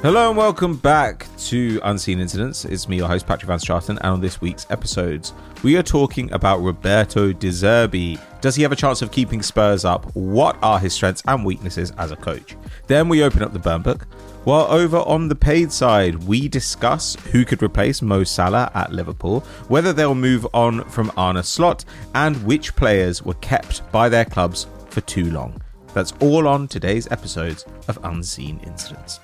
Hello and welcome back to Unseen Incidents. It's me, your host, Patrick Van Straten, and on this week's episodes, we are talking about Roberto De Zerbi. Does he have a chance of keeping Spurs up? What are his strengths and weaknesses as a coach? Then we open up the burn book. While over on the paid side, we discuss who could replace Mo Salah at Liverpool, whether they'll move on from Arne Slot, and which players were kept by their clubs for too long. That's all on today's episodes of Unseen Incidents.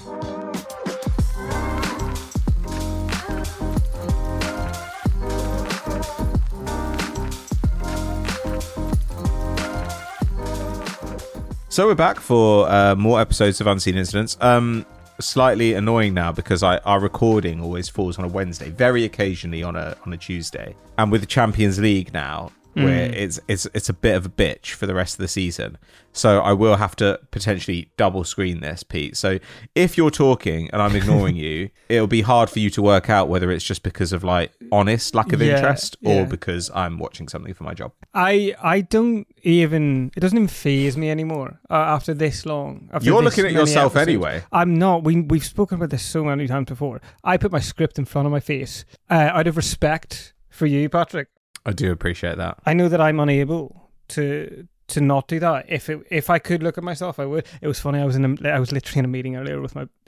So we're back for more episodes of Unseen Incidents. Slightly annoying now because our recording always falls on a Wednesday, very occasionally on a Tuesday. And with the Champions League now, where it's a bit of a bitch for the rest of the season. So I will have to potentially double screen this, Pete. So if you're talking and I'm ignoring you, it'll be hard for you to work out whether it's just because of like honest lack of interest or because I'm watching something for my job. I don't even, it doesn't even faze me anymore after this long. You're looking at yourself anyway. I'm not. We've spoken about this so many times before. I put my script in front of my face out of respect for you, Patrick. I do appreciate that. I know that I'm unable to not do that. If I could look at myself, I would. It was funny. I was literally in a meeting earlier with my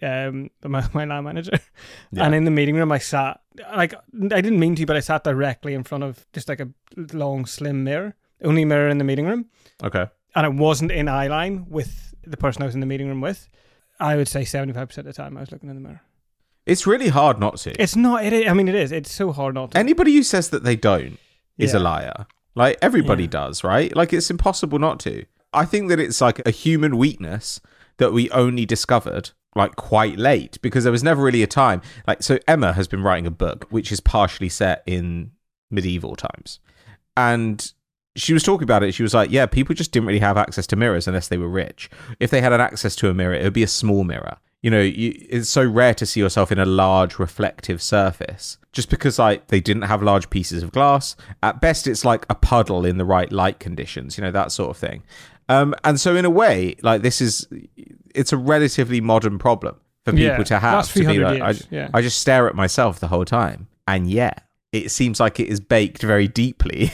line manager, and in the meeting room, I sat like I didn't mean to, but I sat directly in front of just like a long, slim mirror, only mirror in the meeting room. Okay, and it wasn't in eye line with the person I was in the meeting room with. I would say 75% of the time I was looking in the mirror. It's really hard not to. It's not. I mean, it is. It's so hard not to. Anybody who says that they don't is a liar. Like everybody does, right? Like it's impossible not to. I think that it's like a human weakness that we only discovered like quite late because there was never really a time. Like, so Emma has been writing a book which is partially set in medieval times. And she was talking about it. She was like, yeah, people just didn't really have access to mirrors unless they were rich. If they had an access to a mirror, it would be a small mirror. You know, it's so rare to see yourself in a large reflective surface just because like they didn't have large pieces of glass. At best, it's like a puddle in the right light conditions, you know, that sort of thing. And so in a way, like it's a relatively modern problem for people to have to be like, I just stare at myself the whole time. And it seems like it is baked very deeply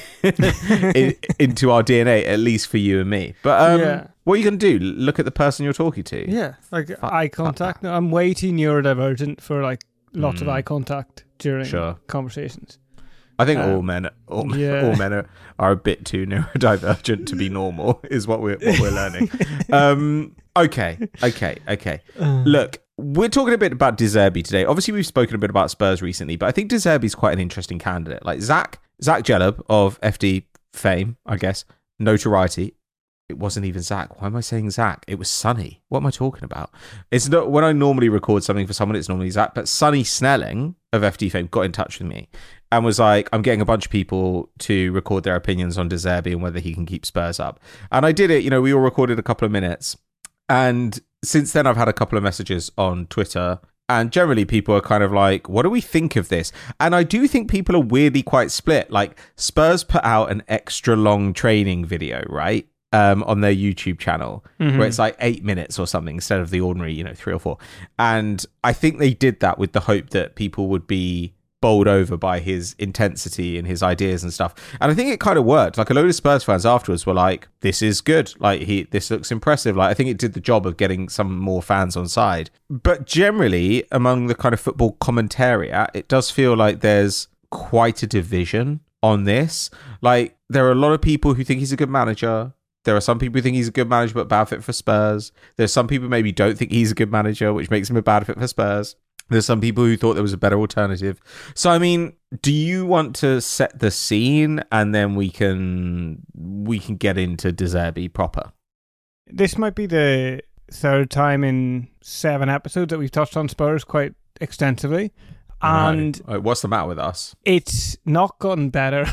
into our DNA, at least for you and me. But what are you going to do? Look at the person you're talking to? Yeah, like eye contact. No, I'm way too neurodivergent for like lots of eye contact during conversations. I think all men are a bit too neurodivergent to be normal, is what we're learning. Okay. Look, we're talking a bit about De Zerbi today. Obviously, we've spoken a bit about Spurs recently, but I think De Zerbi is quite an interesting candidate. Like Zach Jelleb of FD fame, I guess, notoriety. It wasn't even Zach. Why am I saying Zach? It was Sonny. What am I talking about? It's not when I normally record something for someone, it's normally Zach. But Sonny Snelling of FD fame got in touch with me and was like, I'm getting a bunch of people to record their opinions on De Zerbi and whether he can keep Spurs up. And I did it. You know, we all recorded a couple of minutes. And since then, I've had a couple of messages on Twitter. And generally, people are kind of like, what do we think of this? And I do think people are weirdly quite split. Like, Spurs put out an extra long training video, right? On their YouTube channel, where it's like 8 minutes or something instead of the ordinary, 3 or 4. And I think they did that with the hope that people would be bowled over by his intensity and his ideas and stuff. And I think it kind of worked. Like a load of Spurs fans afterwards were like, this is good. Like this looks impressive. Like I think it did the job of getting some more fans on side. But generally among the kind of football commentariat, it does feel like there's quite a division on this. Like there are a lot of people who think he's a good manager. There are some people who think he's a good manager but bad fit for Spurs. There's some people who maybe don't think he's a good manager, which makes him a bad fit for Spurs. There's some people who thought there was a better alternative. So, I mean, do you want to set the scene and then we can get into De Zerbi proper? This might be the third time in 7 episodes that we've touched on Spurs quite extensively. And what's the matter with us? It's not gotten better.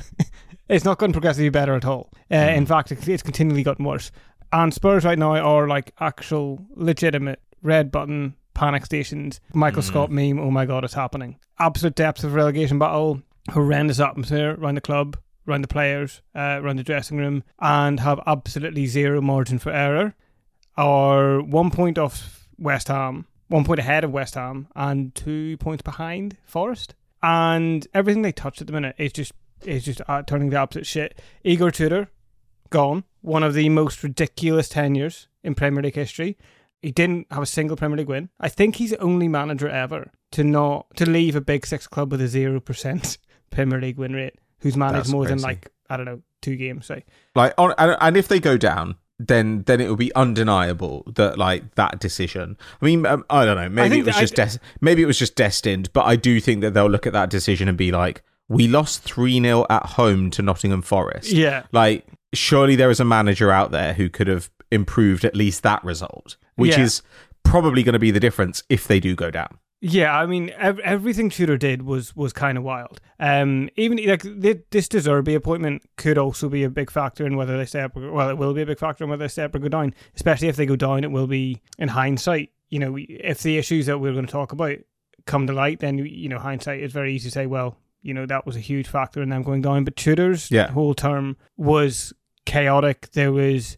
It's not gotten progressively better at all. In fact, it's continually gotten worse. And Spurs right now are like actual legitimate red button panic stations. Michael Scott meme, oh my God, it's happening. Absolute depths of relegation battle, horrendous atmosphere around the club, around the players, around the dressing room, and have absolutely zero margin for error. Are 1 point off West Ham, 1 point ahead of West Ham and 2 points behind Forest. And everything they touch at the minute is just turning the opposite shit. Igor Tudor, gone. One of the most ridiculous tenures in Premier League history. He didn't have a single Premier League win. I think he's the only manager ever to leave a Big Six club with a 0% Premier League win rate, who's managed That's more crazy. than, like, I don't know, 2 games, say. Like, and if they go down, then it will be undeniable that, like, that decision. I mean, I don't know. Maybe it was just destined. But I do think that they'll look at that decision and be like, we lost 3-0 at home to Nottingham Forest. Yeah. Like, surely there is a manager out there who could have improved at least that result, which is probably going to be the difference if they do go down. Yeah, I mean, everything Tudor did was kind of wild. Even like this De Zerbi appointment could also be a big factor in whether they stay up. Well, it will be a big factor in whether they stay up or go down. Especially if they go down, it will be in hindsight. You know, if the issues that we're going to talk about come to light, then hindsight is very easy to say, well, that was a huge factor in them going down. But Tudor's whole term was chaotic. There was.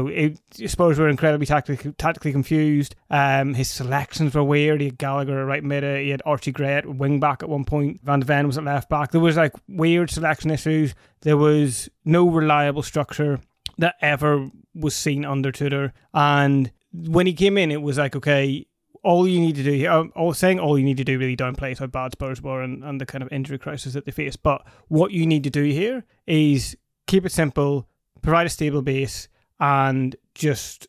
Spurs were incredibly tactically confused. His selections were weird. He had Gallagher at right mid. He had Archie Gray at wing back at one point. Van de Ven was at left back. There was like weird selection issues. There was no reliable structure that ever was seen under Tudor. And when he came in, it was like, okay, all you need to do here, all you need to do really downplays how bad Spurs were and the kind of injury crisis that they faced. But what you need to do here is keep it simple, provide a stable base, and just,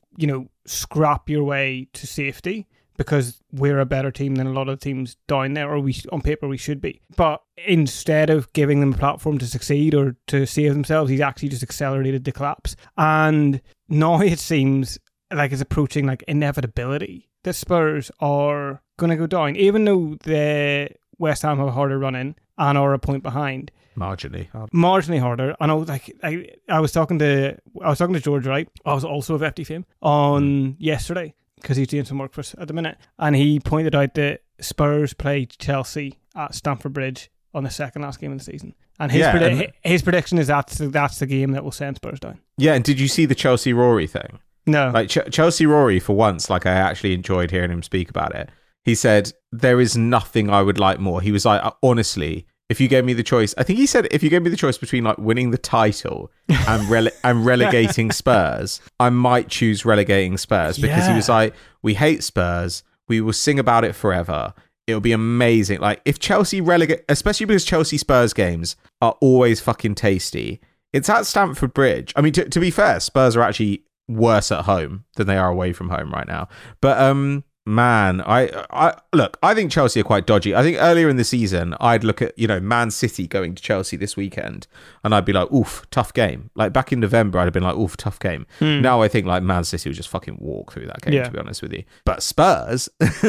scrap your way to safety, because we're a better team than a lot of teams down there, or on paper we should be. But instead of giving them a platform to succeed or to save themselves, he's actually just accelerated the collapse. And now it seems like it's approaching like inevitability that Spurs are going to go down, even though the West Ham have a harder run in and are a point behind. Marginally harder. I know, like I was talking to George Wright. I was also of FD fame on yesterday because he's doing some work for us at the minute, and he pointed out that Spurs played Chelsea at Stamford Bridge on the second last game of the season, and his prediction is that's the game that will send Spurs down. Yeah, and did you see the Chelsea Rory thing? No, like Chelsea Rory, for once, like I actually enjoyed hearing him speak about it. He said, "There is nothing I would like more." He was like, honestly, if you gave me the choice, I think he said, if you gave me the choice between like winning the title and relegating Spurs, I might choose relegating Spurs, because he was like, we hate Spurs, we will sing about it forever. It'll be amazing. Like, if Chelsea relegate, especially because Chelsea Spurs games are always fucking tasty. It's at Stamford Bridge. I mean, to be fair, Spurs are actually worse at home than they are away from home right now. But man, I look, I think Chelsea are quite dodgy. I think earlier in the season, I'd look at, Man City going to Chelsea this weekend, and I'd be like, oof, tough game. Like, back in November, I'd have been like, oof, tough game. Now I think, like, Man City will just fucking walk through that game, to be honest with you. But Spurs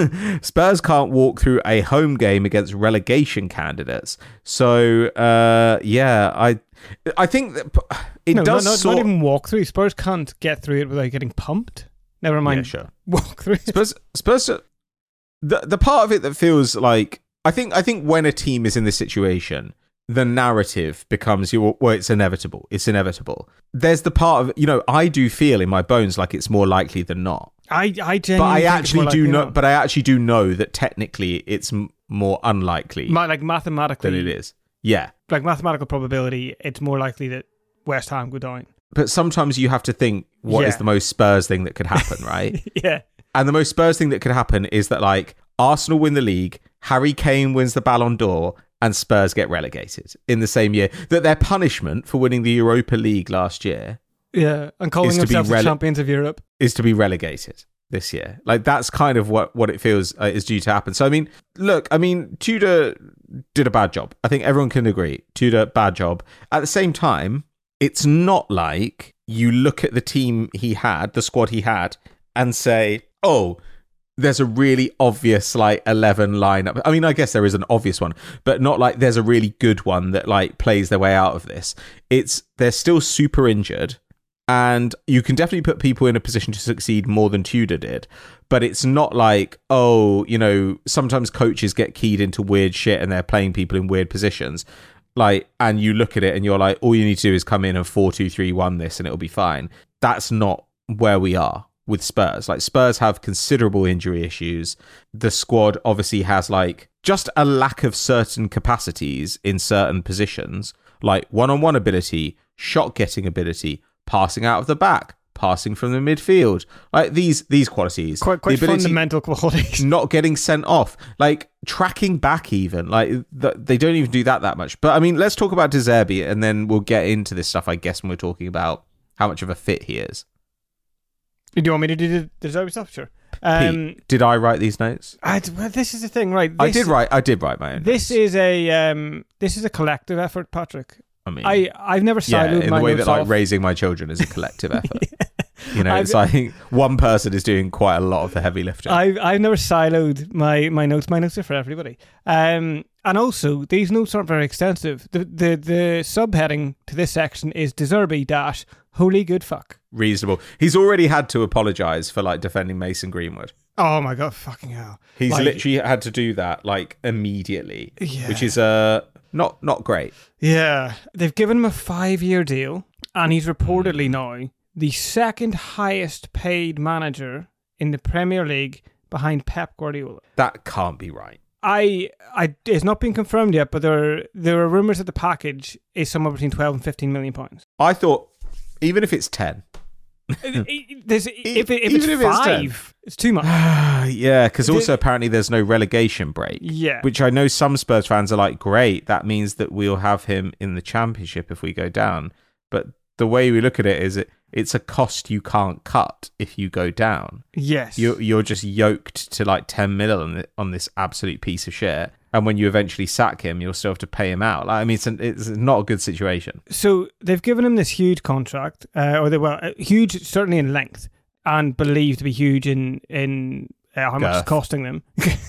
can't walk through a home game against relegation candidates. So, I think that not even walk through. Spurs can't get through it without getting pumped. Never mind. Yeah, sure. Walk through. Spurs. The part of it that feels like, I think when a team is in this situation, the narrative becomes, it's inevitable. It's inevitable. There's the part of, I do feel in my bones like it's more likely than not. I actually do know. But I actually do know that technically it's more unlikely. Like mathematically, than it is. Yeah. Like mathematical probability, it's more likely that West Ham go down. But sometimes you have to think, what is the most Spurs thing that could happen, right? Yeah. And the most Spurs thing that could happen is that, like, Arsenal win the league, Harry Kane wins the Ballon d'Or, and Spurs get relegated in the same year. That their punishment for winning the Europa League last year, and calling themselves the champions of Europe, is to be relegated this year. Like, that's kind of what it feels is due to happen. So, I mean, look, Tudor did a bad job. I think everyone can agree. Tudor, bad job. At the same time, it's not like you look at the team he had, the squad he had, and say, oh, there's a really obvious, like, 11 lineup. I mean, I guess there is an obvious one, but not like there's a really good one that, like, plays their way out of this. They're still super injured, and you can definitely put people in a position to succeed more than Tudor did. But it's not like, sometimes coaches get keyed into weird shit and they're playing people in weird positions. Like, and you look at it and you're like, all you need to do is come in and 4-2-3-1 this and it'll be fine. That's not where we are. with Spurs. Like, Spurs have considerable injury issues. The squad obviously has like just a lack of certain capacities in certain positions, like one-on-one ability, shot getting ability, passing out of the back, passing from the midfield, like these qualities, quite the ability, fundamental qualities. not getting sent off, like tracking back, even like they don't even do that much. But I mean, let's talk about De Zerbi, and then we'll get into this stuff, I guess, when we're talking about how much of a fit he is. Do you want me to do the De Zerbi stuff? Sure. Pete, did I write these notes? Well, this is the thing, right? I did write my own. This is a collective effort, Patrick. I mean, I've never siloed in my the way notes that like off. raising my children is a collective effort. You know, it's like one person is doing quite a lot of the heavy lifting. I've never siloed my notes. My notes are for everybody. And also, these notes aren't very extensive. The subheading to this section is De Zerbi - holy good fuck. Reasonable. He's already had to apologise for like defending Mason Greenwood. Oh my god, fucking hell. He's literally had to do that like immediately, which is not great. Yeah. They've given him a 5-year deal, and he's reportedly now the second highest paid manager in the Premier League behind Pep Guardiola. That can't be right. It's not been confirmed yet, but there are rumours that the package is somewhere between 12 and 15 million pounds. I thought, even if it's 10. If it's 5, it's too much. Yeah, because also apparently there's no relegation break. Yeah. Which I know some Spurs fans are like, great, that means that we'll have him in the Championship if we go down. But the way we look at it is it's a cost you can't cut if you go down. Yes. You're just yoked to like 10 mil on this absolute piece of shit. And when you eventually sack him, you'll still have to pay him out. Like, I mean, it's not a good situation. So they've given him this huge contract, huge certainly in length, and believed to be huge in how much it's costing them.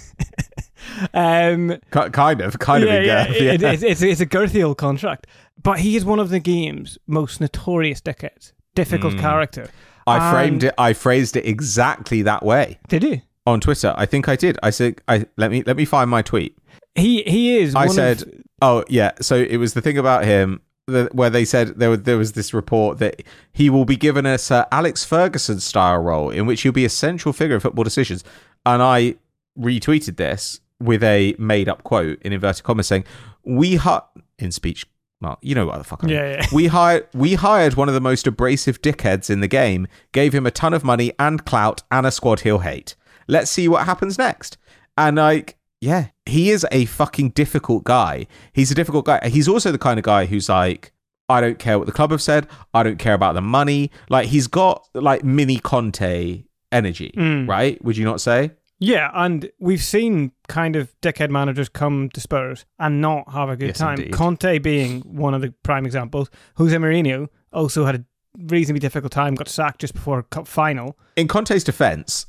Kind of in girth. Yeah. It's a girthy old contract, but he is one of the game's most notorious dickheads. Difficult character. I phrased it exactly that way. Did you? On Twitter, I think I did. I said, let me find my tweet. He is. I said, oh yeah. So it was the thing about him where they said there was this report that he will be given a Sir Alex Ferguson style role in which he'll be a central figure in football decisions. And I retweeted this with a made up quote in inverted commas saying, in speech. Mark, you know what the fuck I mean. Yeah. We hired one of the most abrasive dickheads in the game, gave him a ton of money and clout and a squad he'll hate. Let's see what happens next. And like, yeah, he is a fucking difficult guy. He's a difficult guy. He's also the kind of guy who's like, I don't care what the club have said. I don't care about the money. Like, he's got like mini Conte energy, right? Would you not say? Yeah, and we've seen kind of dickhead managers come to Spurs and not have a good time. Indeed. Conte being one of the prime examples. Jose Mourinho also had a reasonably difficult time, got sacked just before a cup final. In Conte's defence,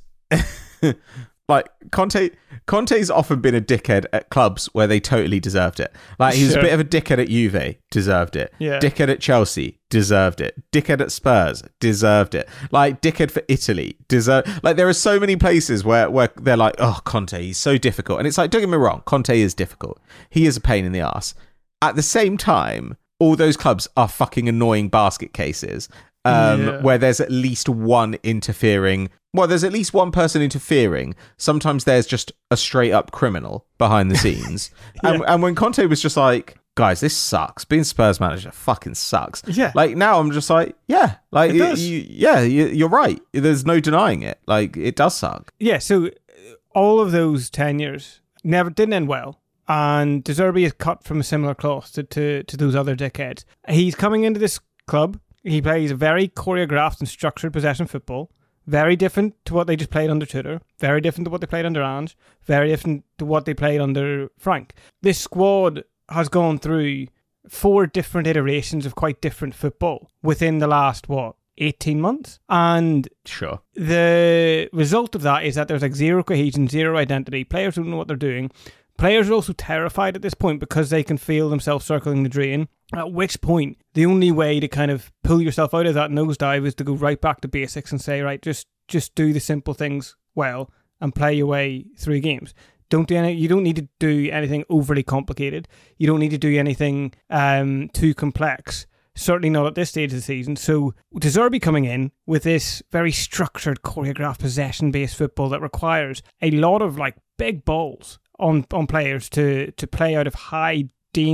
like Conte's often been a dickhead at clubs where they totally deserved it. Like, he was a bit of a dickhead at Juve, deserved it. Yeah. Dickhead at Chelsea, deserved it. Dickhead at Spurs, deserved it. Like, dickhead for Italy, like, there are so many places where they're like, oh, Conte, he's so difficult. And it's like, don't get me wrong, Conte is difficult. He is a pain in the ass. At the same time, all those clubs are fucking annoying basket cases. Where there's at least one interfering. Well, there's at least one person interfering. Sometimes there's just a straight up criminal behind the scenes. And when Conte was just like, guys, this sucks. Being Spurs manager fucking sucks. Yeah. Like, now I'm just like, yeah. Like, you're right. There's no denying it. Like, it does suck. Yeah, so all of those tenures didn't end well. And De Zerbi is cut from a similar cloth to those other dickheads. He's coming into this club. He plays very choreographed and structured possession football. Very different to what they just played under Tudor. Very different to what they played under Ange. Very different to what they played under Frank. This squad has gone through 4 different iterations of quite different football within the last, 18 months? And sure, the result of that is that there's like zero cohesion, zero identity. Players don't know what they're doing. Players are also terrified at this point because they can feel themselves circling the drain. At which point, the only way to kind of pull yourself out of that nosedive is to go right back to basics and say, right, just do the simple things well and play your way through games. You don't need to do anything overly complicated. You don't need to do anything too complex. Certainly not at this stage of the season. So De Zerbi coming in with this very structured, choreographed, possession-based football that requires a lot of like big balls on players to play out of high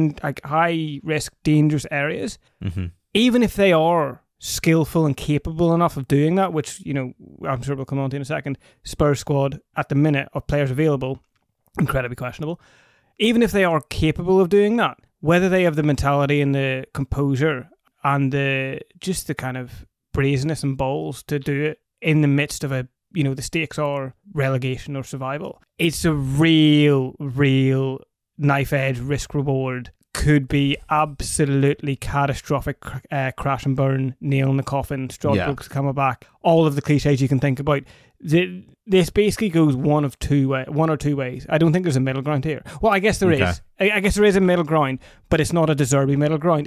risk, dangerous areas. Mm-hmm. Even if they are skillful and capable enough of doing that, which, you know, I'm sure we'll come on to in a second, Spurs squad at the minute of players available, incredibly questionable. Even if they are capable of doing that, whether they have the mentality and the composure and the kind of brazenness and balls to do it in the midst of the stakes are relegation or survival, it's a real knife edge risk reward. Could be absolutely catastrophic, crash and burn, nail in the coffin, Strasbourg's coming back, all of the cliches you can think about. This basically goes one or two ways. I don't think there's a middle ground here. Well, I guess there is. I guess there is a middle ground, but it's not a De Zerbi middle ground.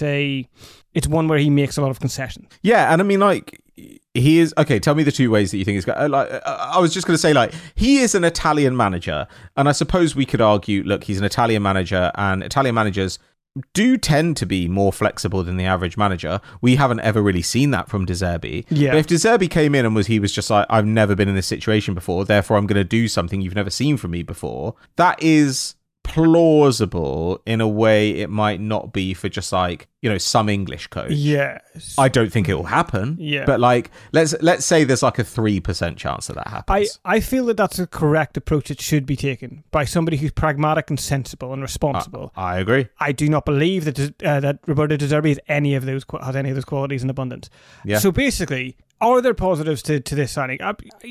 It's one where he makes a lot of concessions. Yeah, and I mean, like, he is... Okay, tell me the two ways that you think he's got... I was just going to say, like, he is an Italian manager, and I suppose we could argue, look, he's an Italian manager, and Italian managers do tend to be more flexible than the average manager. We haven't ever really seen that from De Zerbi. Yeah. But if De Zerbi came in and he was just like, I've never been in this situation before, therefore I'm going to do something you've never seen from me before, that is plausible in a way it might not be for just like, you know, some English coach. Yeah. I don't think it will happen. Yeah. But like, let's say there's like a 3% chance that happens. I feel that that's a correct approach that should be taken by somebody who's pragmatic and sensible and responsible. I agree. I do not believe that Roberto De Zerbi has any of those qualities in abundance. Yeah. So basically, are there positives to this signing?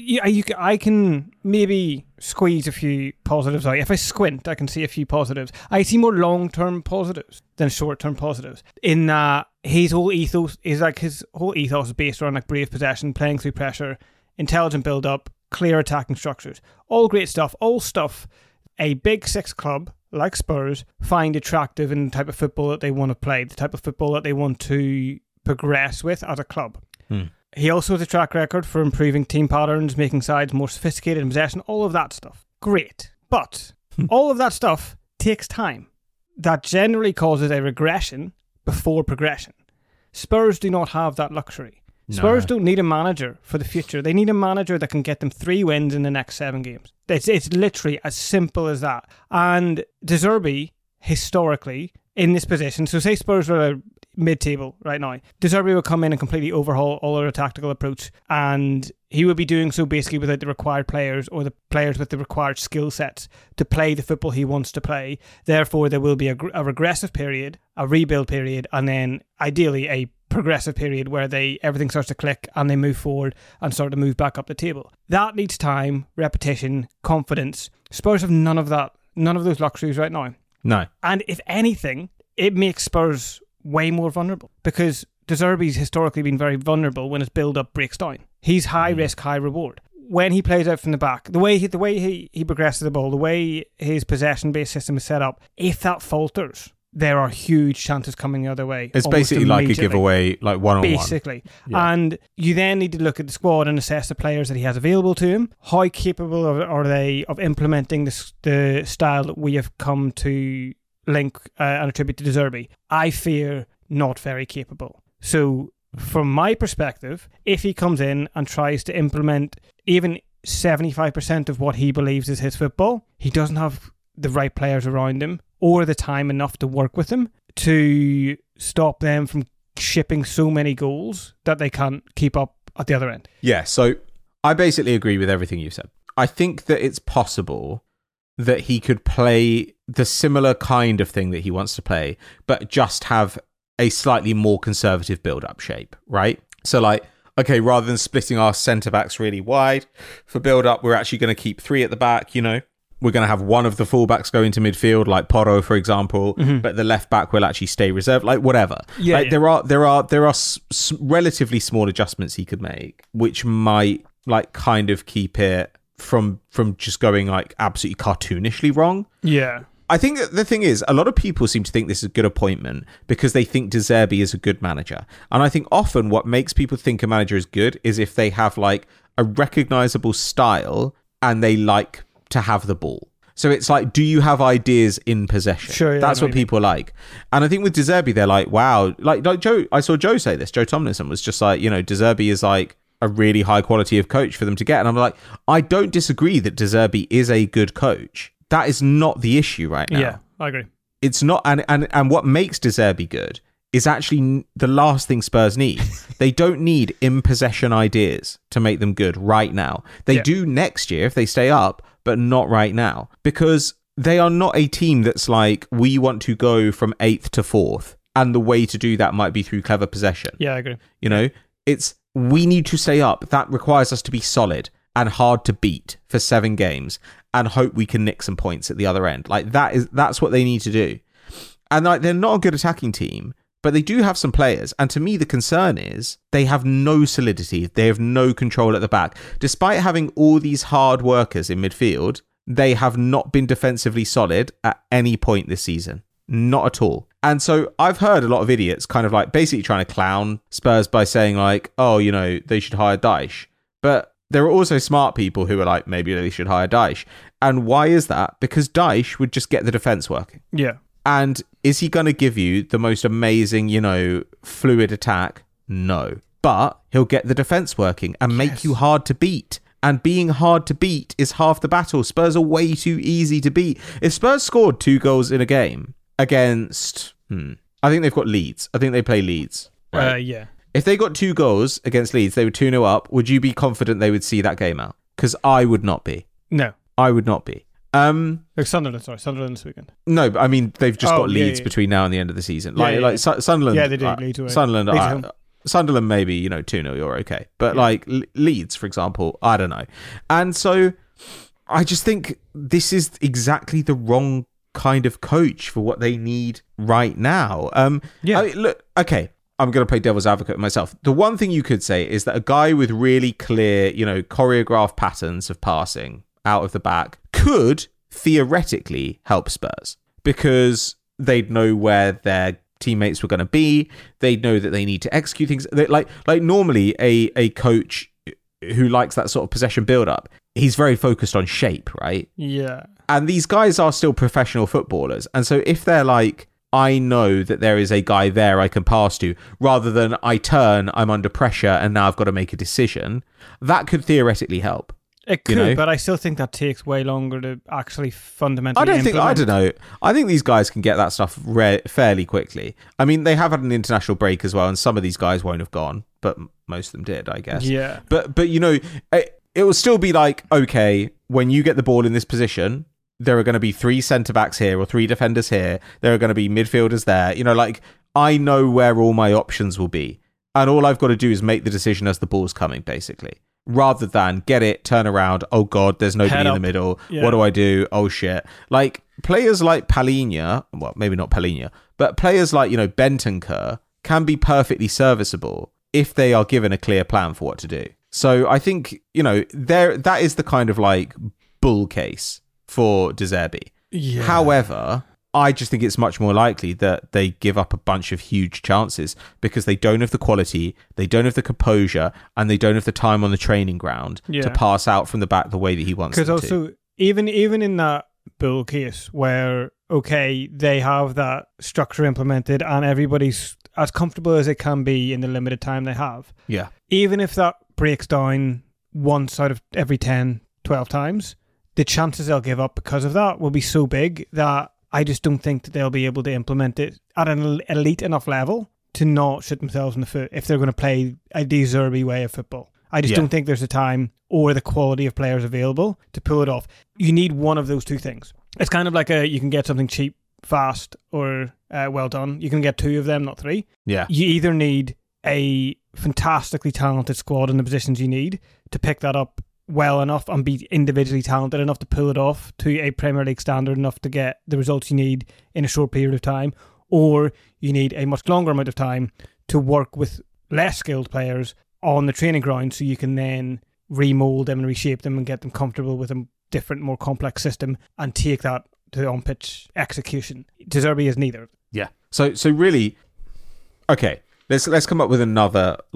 I can maybe squeeze a few positives out. If I squint, I can see a few positives. I see more long-term positives than short-term positives. In that his whole ethos is based around like brave possession, playing through pressure, intelligent build-up, clear attacking structures. All great stuff. All stuff a Big Six club like Spurs find attractive in the type of football that they want to play, the type of football that they want to progress with as a club. He also has a track record for improving team patterns, making sides more sophisticated in possession, all of that stuff. Great. But all of that stuff takes time. That generally causes a regression before progression. Spurs do not have that luxury. Spurs don't need a manager for the future. They need a manager that can get them 3 wins in the next 7 games. It's literally as simple as that. And De Zerbi, historically, in this position, so say Spurs are mid-table right now, De Zerbi will come in and completely overhaul all their tactical approach, and he will be doing so basically without the required players or the players with the required skill sets to play the football he wants to play. Therefore, there will be a regressive period, a rebuild period, and then ideally a progressive period where everything starts to click and they move forward and start to move back up the table. That needs time, repetition, confidence. Spurs have none of that, none of those luxuries right now. No. And if anything, it makes Spurs way more vulnerable, because De Zerbi's historically been very vulnerable when his build-up breaks down. He's high risk, high reward. When he plays out from the back, the way he progresses the ball, the way his possession-based system is set up, if that falters, there are huge chances coming the other way. It's basically like a giveaway, like one-on-one. Basically. Yeah. And you then need to look at the squad and assess the players that he has available to him. How capable are they of implementing the style that we have come to link and attribute to De Zerbi? I fear not very capable. So from my perspective, if he comes in and tries to implement even 75% of what he believes is his football, he doesn't have the right players around him or the time enough to work with them to stop them from shipping so many goals that they can't keep up at the other end. Yeah, so I basically agree with everything you said. I think that it's possible that he could play the similar kind of thing that he wants to play, but just have a slightly more conservative build-up shape, right? So like, okay, rather than splitting our centre-backs really wide for build-up, we're actually going to keep 3 at the back, you know? We're going to have one of the fullbacks go into midfield, like Porro, for example, but the left back will actually stay reserved, like whatever. Yeah, like, yeah. There are relatively small adjustments he could make, which might like kind of keep it from just going like absolutely cartoonishly wrong. Yeah. I think that the thing is, a lot of people seem to think this is a good appointment because they think De Zerbi is a good manager. And I think often what makes people think a manager is good is if they have like a recognizable style and they like to have the ball. So it's like, do you have ideas in possession? Sure, yeah, that's what people like. And I think with De Zerbi, they're like, wow, like Joe. I saw Joe say this. Joe Tomlinson was just like, De Zerbi is like a really high quality of coach for them to get. And I'm like, I don't disagree that De Zerbi is a good coach. That is not the issue right now. Yeah, I agree. It's not, and what makes De Zerbi good is actually the last thing Spurs need. They don't need in possession ideas to make them good right now. They do next year if they stay up, but not right now, because they are not a team that's like, we want to go from 8th to 4th, and the way to do that might be through clever possession. Yeah, I agree. It's we need to stay up. That requires us to be solid and hard to beat for 7 games and hope we can nick some points at the other end. Like that's what they need to do. And like, they're not a good attacking team, but they do have some players. And to me, the concern is they have no solidity. They have no control at the back. Despite having all these hard workers in midfield, they have not been defensively solid at any point this season. Not at all. And so I've heard a lot of idiots kind of like basically trying to clown Spurs by saying like, oh, they should hire Dyche. But there are also smart people who are like, maybe they should hire Dyche. And why is that? Because Dyche would just get the defence working. Yeah. And is he going to give you the most amazing, fluid attack? No. But he'll get the defence working and make you hard to beat. And being hard to beat is half the battle. Spurs are way too easy to beat. If Spurs scored 2 goals in a game against... I think they've got Leeds. I think they play Leeds. Right? Yeah. If they got 2 goals against Leeds, they were 2-0 up. Would you be confident they would see that game out? Because I would not be. No. I would not be. Sunderland this weekend. No, but I mean, they've just got Leeds between now and the end of the season. Like Sunderland. Yeah, they do. Leeds away. Sunderland maybe, 2-0, you're okay. But like Leeds, for example, I don't know. And so I just think this is exactly the wrong kind of coach for what they need right now. Look, okay, I'm going to play devil's advocate myself. The one thing you could say is that a guy with really clear, choreographed patterns of passing out of the back could theoretically help Spurs because they'd know where their teammates were going to be. They'd know that they need to execute things. Like normally a coach who likes that sort of possession build-up, he's very focused on shape, right? Yeah. And these guys are still professional footballers. And so if they're like, I know that there is a guy there I can pass to, rather than I turn, I'm under pressure, and now I've got to make a decision, that could theoretically help. It could, but I still think that takes way longer to actually fundamentally implement. I don't know. I think these guys can get that stuff fairly quickly. I mean, they have had an international break as well, and some of these guys won't have gone, but most of them did, I guess. Yeah. But it will still be like, okay, when you get the ball in this position, there are going to be 3 centre-backs here or 3 defenders here. There are going to be midfielders there. I know where all my options will be. And all I've got to do is make the decision as the ball's coming, basically. Rather than get it, turn around, oh God, there's nobody in the middle. Yeah. What do I do? Oh shit. Like, players like Palhinha, well, maybe not Palhinha, but players like, Bentancur can be perfectly serviceable if they are given a clear plan for what to do. So I think, that is the kind of like bull case for De Zerbi. Yeah. However, I just think it's much more likely that they give up a bunch of huge chances because they don't have the quality, they don't have the composure, and they don't have the time on the training ground to pass out from the back the way that he wants them to. Because also, even in that bull case where, okay, they have that structure implemented and everybody's as comfortable as it can be in the limited time they have. Yeah. Even if that breaks down once out of every 10, 12 times, the chances they'll give up because of that will be so big that I just don't think that they'll be able to implement it at an elite enough level to not shoot themselves in the foot if they're going to play a De Zerbi way of football. I just don't think there's the time or the quality of players available to pull it off. You need one of those 2 things. It's kind of like you can get something cheap, fast, or well done. You can get 2 of them, not 3. Yeah. You either need a fantastically talented squad in the positions you need to pick that up well enough and be individually talented enough to pull it off to a Premier League standard enough to get the results you need in a short period of time, or you need a much longer amount of time to work with less skilled players on the training ground so you can then remold them and reshape them and get them comfortable with a different, more complex system and take that to on-pitch execution. De Zerbi is neither. Yeah. So really, okay, let's come up with another like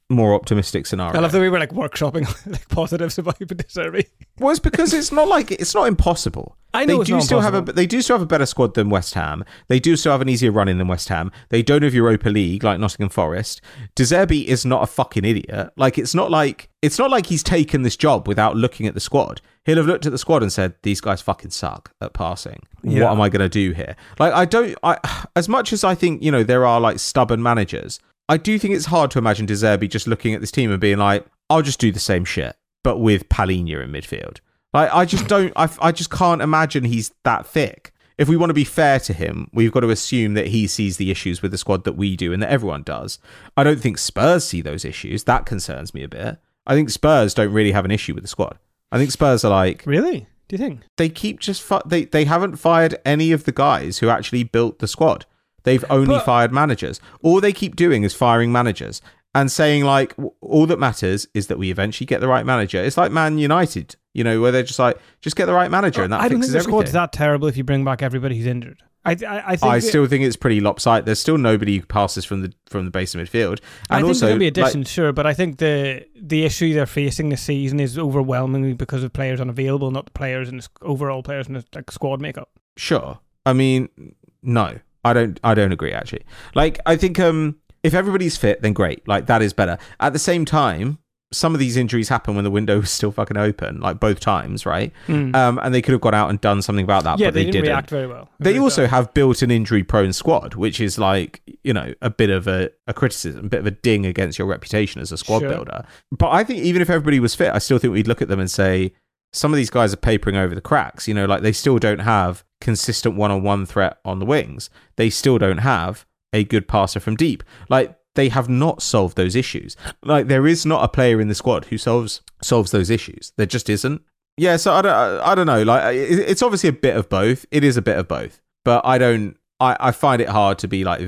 more optimistic scenario. I love that we were like workshopping like positives about De Zerbi. Well, it's because it's not impossible. I know They do still have a better squad than West Ham. They do still have an easier run in than West Ham. They don't have Europa League like Nottingham Forest. De Zerbi is not a fucking idiot. Like it's not like he's taken this job without looking at the squad. He'll have looked at the squad and said, "These guys fucking suck at passing. Yeah. What am I going to do here?" Like as much as I think, you know, there are like stubborn managers, I do think it's hard to imagine De Zerbi just looking at this team and being like, "I'll just do the same shit, but with Palhinha in midfield." Like, I just don't. I just can't imagine he's that thick. If we want to be fair to him, we've got to assume that he sees the issues with the squad that we do and that everyone does. I don't think Spurs see those issues. That concerns me a bit. I think Spurs don't really have an issue with the squad. I think Spurs are like, really? Do you think they keep just they haven't fired any of the guys who actually built the squad? They've only fired managers. All they keep doing is firing managers and saying like, all that matters is that we eventually get the right manager. It's like Man United, you know, where they're just like, just get the right manager and that fixes everything. I don't think the squad's that terrible if you bring back everybody who's injured. I still think it's pretty lopsided. There's still nobody who passes from the base of midfield. And I think also, there'll be additions, sure, but I think the issue they're facing this season is overwhelmingly because of players unavailable, not the players and the overall players and the like squad makeup. Sure. I mean, no, I don't agree actually. Like, I think if everybody's fit, then great. Like, that is better. At the same time, some of these injuries happen when the window was still fucking open, like both times, right? And they could have gone out and done something about that, but they didn't react very well. They also have built an injury-prone squad, which is like, you know, a bit of a criticism, a bit of a ding against your reputation as a squad builder. But I think even if everybody was fit, I still think we'd look at them and say, some of these guys are papering over the cracks. You know, like they still don't have consistent one-on-one threat on the wings. They still don't have a good passer from deep. Like, they have not solved those issues. Like, there is not a player in the squad who solves those issues. There just isn't. Yeah, so I don't know. Like, it's obviously a bit of both. It is a bit of both. But I find it hard to be like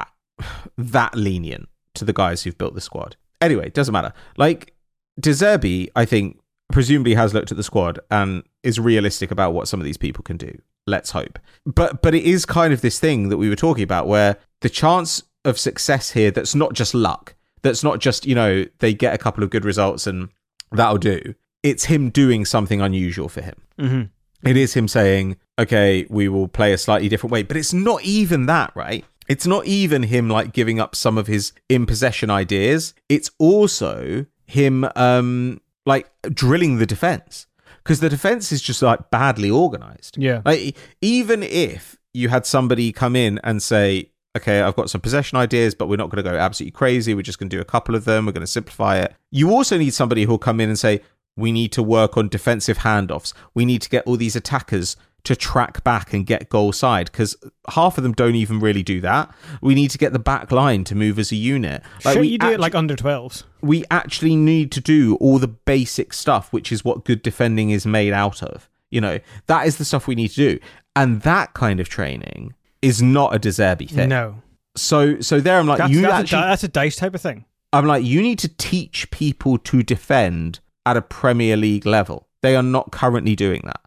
that lenient to the guys who've built the squad. Anyway, it doesn't matter. Like, De Zerbi, I think, presumably has looked at the squad and is realistic about what some of these people can do. Let's hope. But it is kind of this thing that we were talking about where the chance of success here, that's not just luck, that's not just, you know, they get a couple of good results and that'll do. It's him doing something unusual for him. Mm-hmm. It is him saying, okay, we will play a slightly different way. But it's not even that, right? It's not even him like giving up some of his in possession ideas. It's also him like drilling the defense, because the defense is just like badly organized. Yeah. Like, even if you had somebody come in and say, okay, I've got some possession ideas, but we're not going to go absolutely crazy. We're just going to do a couple of them. We're going to simplify it. You also need somebody who'll come in and say, we need to work on defensive handoffs. We need to get all these attackers to track back and get goal side, because half of them don't even really do that. We need to get the back line to move as a unit. Like, you do it like under 12s. We actually need to do all the basic stuff, which is what good defending is made out of. You know, that is the stuff we need to do. And that kind of training is not a De Zerbi thing. No. So there I'm like, that's a dice type of thing. I'm like, you need to teach people to defend at a Premier League level. They are not currently doing that.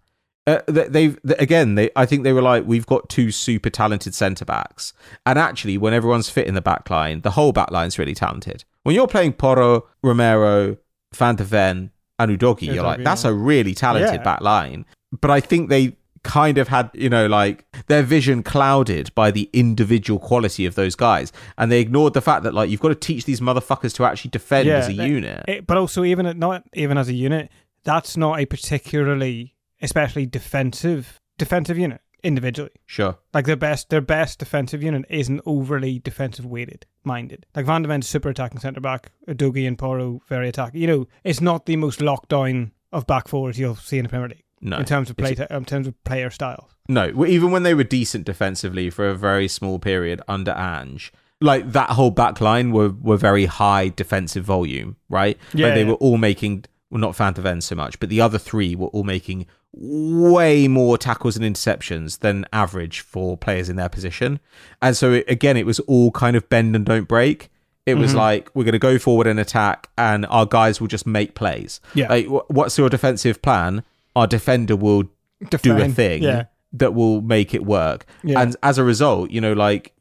I think they were like, we've got two super talented centre backs, and actually, when everyone's fit in the back line, the whole back line's really talented. When you're playing Porro, Romero, Van de Ven, and Udogie, you're like, that's a really talented back line. But I think they kind of had, you know, like their vision clouded by the individual quality of those guys, and they ignored the fact that like you've got to teach these motherfuckers to actually defend as a unit. But also, not even as a unit, that's not a particularly, especially defensive unit individually. Sure. Like their best defensive unit isn't overly defensive minded. Like Van de Ven's super attacking centre back, Udogie and Porro very attacking. You know, it's not the most locked down of back fours you'll see in the Premier League. No, in terms of player styles. No, even when they were decent defensively for a very small period under Ange, like that whole back line were very high defensive volume, right? Yeah, like they were all making, well, not Van de Ven so much, but the other three were all making way more tackles and interceptions than average for players in their position. And so it was all kind of bend and don't break. It was like, we're going to go forward and attack, and our guys will just make plays. Yeah. Like, what's your defensive plan? Our defender will do a thing that will make it work. Yeah. And as a result, you know, like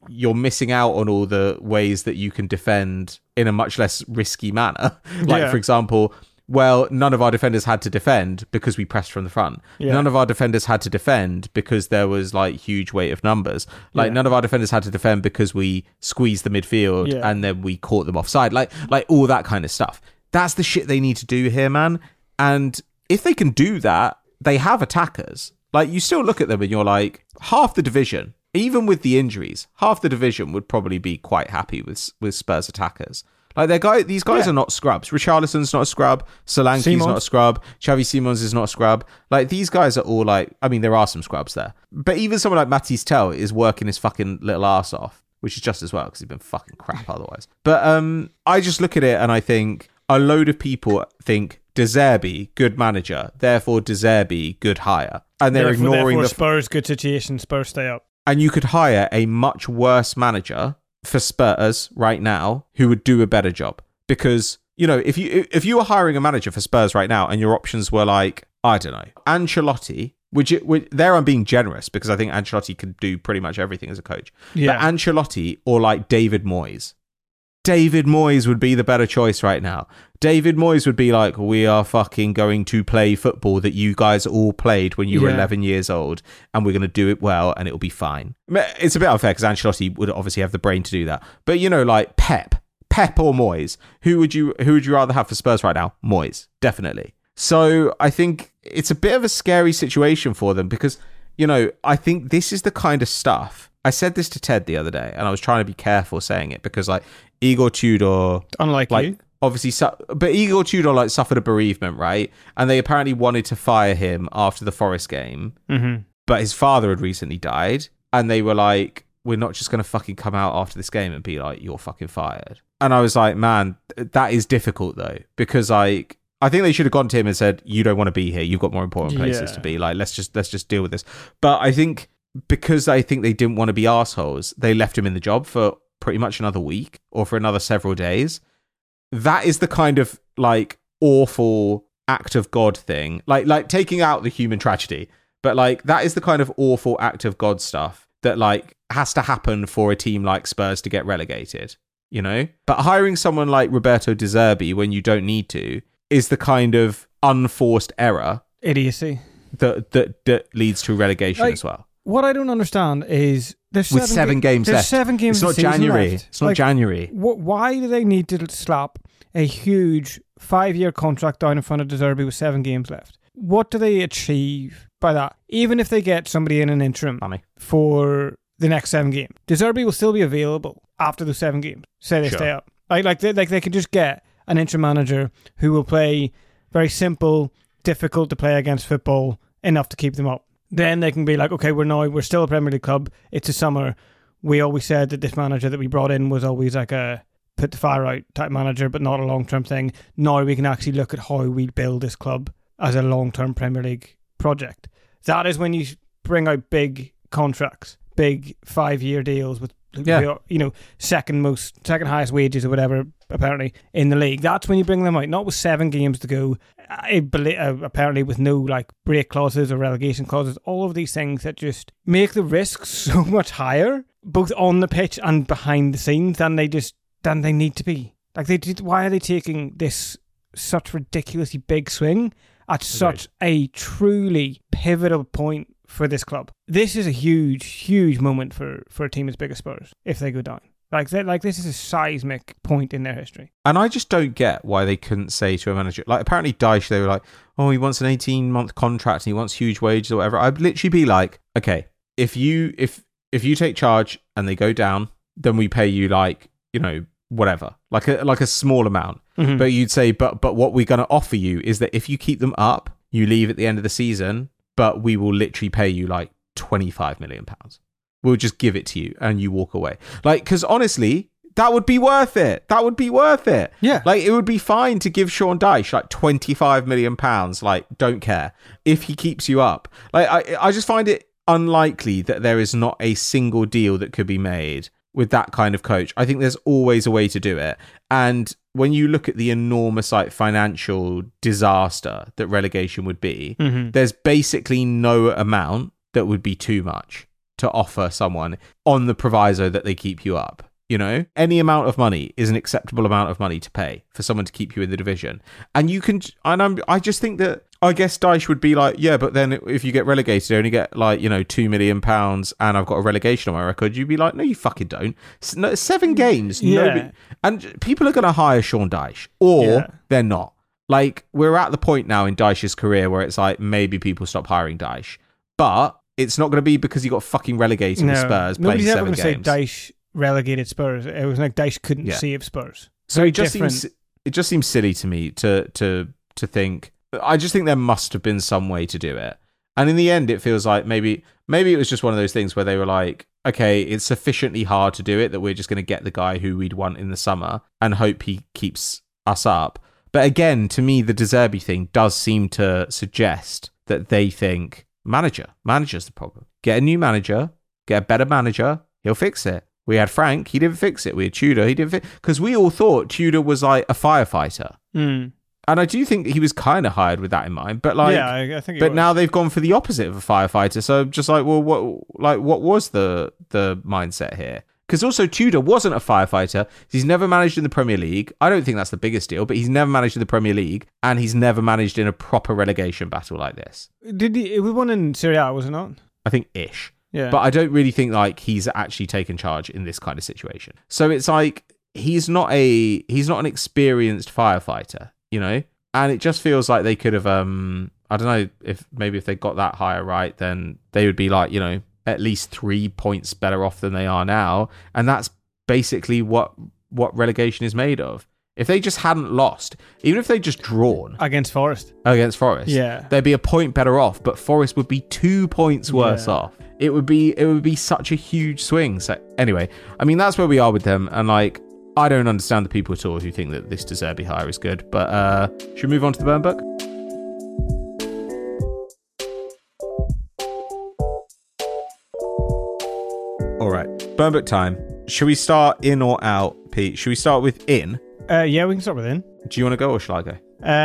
you're missing out on all the ways that you can defend in a much less risky manner. Like, for example, well, none of our defenders had to defend because we pressed from the front. Yeah. None of our defenders had to defend because there was like huge weight of numbers. Like none of our defenders had to defend because we squeezed the midfield and then we caught them offside. Like all that kind of stuff. That's the shit they need to do here, man. And if they can do that, they have attackers. Like, you still look at them and you're like, half the division, even with the injuries, half the division would probably be quite happy with Spurs attackers. Like, these guys are not scrubs. Richarlison's not a scrub. Solanke's not a scrub. Xavi Simons is not a scrub. Like, these guys are all like, I mean, there are some scrubs there. But even someone like Mathys Tel is working his fucking little ass off, which is just as well because he's been fucking crap otherwise. But I just look at it and I think a load of people think De Zerbi, good manager, therefore De Zerbi, good hire. And they're ignoring the Spurs, good situation, Spurs stay up. And you could hire a much worse manager for Spurs right now who would do a better job. Because, you know, if you were hiring a manager for Spurs right now and your options were like, I don't know, Ancelotti, which there I'm being generous because I think Ancelotti can do pretty much everything as a coach. Yeah. But Ancelotti or like David Moyes. David Moyes would be the better choice right now. David Moyes would be like, we are fucking going to play football that you guys all played when you were 11 years old, and we're going to do it well, and it'll be fine. It's a bit unfair because Ancelotti would obviously have the brain to do that. But, you know, like Pep or Moyes, who would you rather have for Spurs right now? Moyes, definitely. So I think it's a bit of a scary situation for them because, you know, I think this is the kind of stuff. I said this to Ted the other day, and I was trying to be careful saying it because, like, Igor Tudor, unlikely, like, obviously, but Igor Tudor like suffered a bereavement, right? And they apparently wanted to fire him after the Forest game, but his father had recently died, and they were like, "We're not just going to fucking come out after this game and be like, you're fucking fired." And I was like, man, that is difficult though, because like, I think they should have gone to him and said, "You don't want to be here. You've got more important places to be. Like, let's just deal with this." But I think because I think they didn't want to be assholes, they left him in the job for pretty much another week or for another several days. That is the kind of like awful act of God thing, like taking out the human tragedy, but like that is the kind of awful act of God stuff that like has to happen for a team like Spurs to get relegated, you know? But hiring someone like Roberto De Zerbi when you don't need to is the kind of unforced error, idiocy that leads to relegation as well. What I don't understand is there's seven games left. 7 games. It's not January. Left. It's not January. Why do they need to slap a huge 5-year contract down in front of De Zerbi with 7 games left? What do they achieve by that? Even if they get somebody in an interim for the next 7 games, De Zerbi will still be available after the 7 games. Say they stay up. Like they could just get an interim manager who will play very simple, difficult to play against football enough to keep them up. Then they can be like, okay, we're still a Premier League club. It's a summer. We always said that this manager that we brought in was always like a put the fire out type manager, but not a long-term thing. Now we can actually look at how we build this club as a long-term Premier League project. That is when you bring out big contracts, big 5-year deals with, you know, second highest wages or whatever, apparently, in the league. That's when you bring them out, not with 7 games to go, apparently with no like break clauses or relegation clauses, all of these things that just make the risks so much higher, both on the pitch and behind the scenes, than they need to be. Like, why are they taking this such ridiculously big swing at such a truly pivotal point for this club? This is a huge, huge moment for a team as big as Spurs if they go down. Like this is a seismic point in their history. And I just don't get why they couldn't say to a manager, like apparently Dyche, they were like, oh, he wants an 18-month contract and he wants huge wages or whatever. I'd literally be like, okay, if you take charge and they go down, then we pay you like, you know, whatever, like a small amount. Mm-hmm. But you'd say, but what we're going to offer you is that if you keep them up, you leave at the end of the season, but we will literally pay you like £25 million. We'll just give it to you and you walk away. Like, because honestly, that would be worth it. Yeah. Like, it would be fine to give Sean Dyche like £25 million. Like, don't care if he keeps you up. Like, I just find it unlikely that there is not a single deal that could be made with that kind of coach. I think there's always a way to do it. And when you look at the enormous like financial disaster that relegation would be, there's basically no amount that would be too much. to offer someone on the proviso that they keep you up. You know, any amount of money is an acceptable amount of money to pay for someone to keep you in the division. And you can, I just think that, I guess Dyche would be like, yeah, but then if you get relegated, you only get like, you know, £2 million and I've got a relegation on my record. You'd be like, no, you fucking don't. 7 games. Yeah. And people are going to hire Sean Dyche, or they're not. Like, we're at the point now in Dyche's career where it's like, maybe people stop hiring Dyche. But it's not going to be because he got fucking relegated with Spurs playing 7 games. Nobody's ever going to say Dyche relegated Spurs. It was like Dyche couldn't save Spurs. So it just seems silly to me to think. I just think there must have been some way to do it. And in the end, it feels like maybe it was just one of those things where they were like, okay, it's sufficiently hard to do it that we're just going to get the guy who we'd want in the summer and hope he keeps us up. But again, to me, the De Zerbi thing does seem to suggest that they think manager's the problem. Get a new manager, get a better manager, he'll fix it. We had Frank, he didn't fix it. We had Tudor, he didn't fix it. Because we all thought Tudor was like a firefighter. And I do think he was kind of hired with that in mind, but like, yeah, I think. But now they've gone for the opposite of a firefighter. So just like, well, what was the mindset here? Because also Tudor wasn't a firefighter. He's never managed in the Premier League. I don't think that's the biggest deal, but he's never managed in the Premier League, and he's never managed in a proper relegation battle like this. Did he? It was one in Serie A, was it not? I think ish. Yeah. But I don't really think like he's actually taken charge in this kind of situation. So it's like he's not an experienced firefighter. You know, and it just feels like they could have, I don't know, if they got that higher right, then they would be like, you know, at least 3 points better off than they are now. And that's basically what relegation is made of. If they just hadn't lost, even if they just drawn against Forest, they'd be a point better off, but Forest would be 2 points worse off. It would be such a huge swing. So anyway, I mean, that's where we are with them. And like, I don't understand the people at all who think that this De Zerbi hire is good. But should we move on to the burn book? All right, burn book time. Should we start in or out, Pete? Should we start with in? Yeah, we can start with in. Do you want to go or shall I go?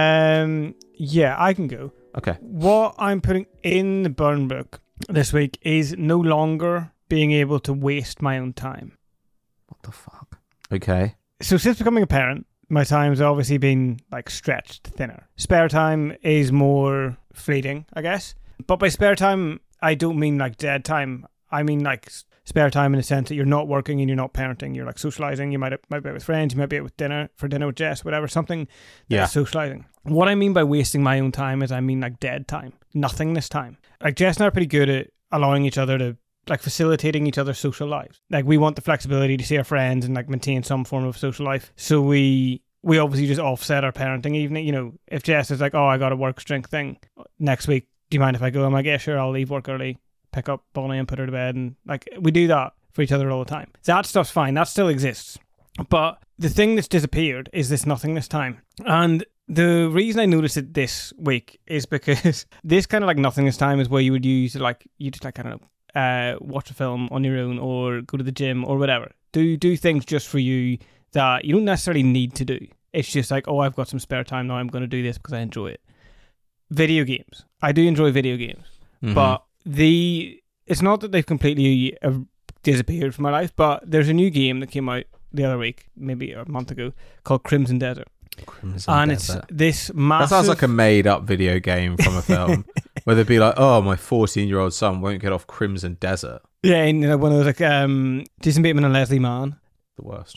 Yeah, I can go. Okay. What I'm putting in the burn book this week is no longer being able to waste my own time. What the fuck? Okay. So since becoming a parent, my time's obviously been like stretched thinner. Spare time is more fleeting, I guess. But by spare time, I don't mean like dead time. I mean like spare time in the sense that you're not working and you're not parenting. You're like socializing. You might be out with friends. You might be out with dinner with Jess, whatever. Something. Yeah. Socializing. What I mean by wasting my own time is I mean like dead time, nothingness time. Like Jess and I are pretty good at allowing each other to, like, facilitating each other's social lives. Like, we want the flexibility to see our friends and like maintain some form of social life. So we obviously just offset our parenting evening. You know, if Jess is like, oh, I got a work strength thing next week, do you mind if I go? I'm like, yeah, sure, I'll leave work early, pick up Bonnie and put her to bed. And like, we do that for each other all the time. That stuff's fine. That still exists. But the thing that's disappeared is this nothingness time. And the reason I noticed it this week is because this kind of like nothingness time is where you would use like, you just like, I don't know, watch a film on your own or go to the gym or whatever. Do things just for you that you don't necessarily need to do. It's just like, oh, I've got some spare time now, I'm going to do this because I enjoy it. Video games. I do enjoy video games. Mm-hmm. But it's not that they've completely disappeared from my life, but there's a new game that came out the other week, maybe a month ago, called Crimson Desert. It's this massive... That sounds like a made-up video game from a film, where they'd be like, oh, my 14-year-old son won't get off Crimson Desert. Yeah, and one of those, like, Jason Bateman and Leslie Mann. The worst.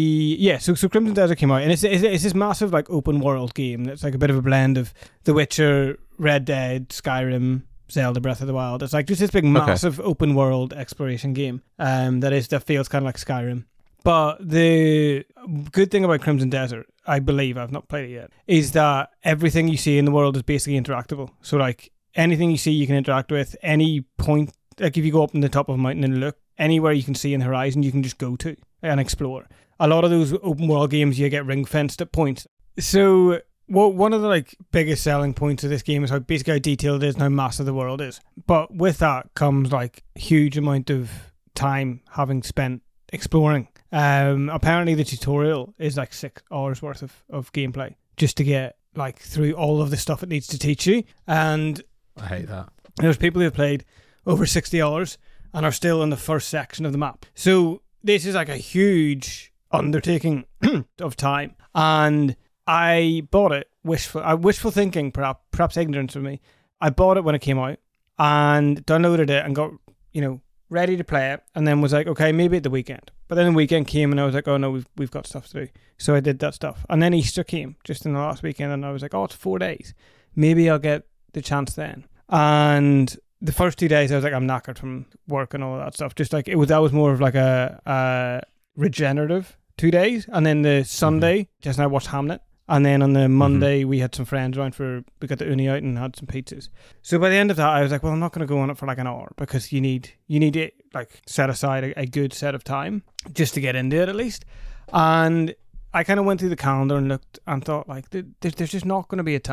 So Crimson Desert came out, and it's this massive, like, open-world game that's like a bit of a blend of The Witcher, Red Dead, Skyrim, Zelda Breath of the Wild. It's like just this big, massive open-world exploration game that feels kind of like Skyrim. But the good thing about Crimson Desert, I believe, I've not played it yet, is that everything you see in the world is basically interactable. So, like, anything you see you can interact with. Any point, like if you go up on the top of a mountain and look, anywhere you can see in the horizon, you can just go to and explore. A lot of those open world games, you get ring-fenced at points. So, one of the like biggest selling points of this game is how basically how detailed it is and how massive the world is. But with that comes like huge amount of time having spent exploring. Apparently the tutorial is like 6 hours worth of gameplay just to get like through all of the stuff it needs to teach you. And I hate that. There's people who have played over 60 hours and are still in the first section of the map. So this is like a huge undertaking of time, and I bought it wishful thinking, perhaps ignorance of me. I bought it when it came out and downloaded it and got, ready to play it, and then was like, okay, maybe at the weekend. But then the weekend came and I was like, oh no, we've got stuff to do. So I did that stuff. And then Easter came just in the last weekend, and I was like, oh, it's 4 days. Maybe I'll get the chance then. And the first 2 days I was like, I'm knackered from work and all of that stuff. Just like that was more of like a regenerative 2 days. And then the Sunday, Jess and I watched Hamlet. And then on the Monday, we had some friends around we got the uni out and had some pizzas. So by the end of that, I was like, well, I'm not going to go on it for like an hour, because you need to like set aside a good set of time just to get into it at least. And I kind of went through the calendar and looked and thought, like, there's just not going to be a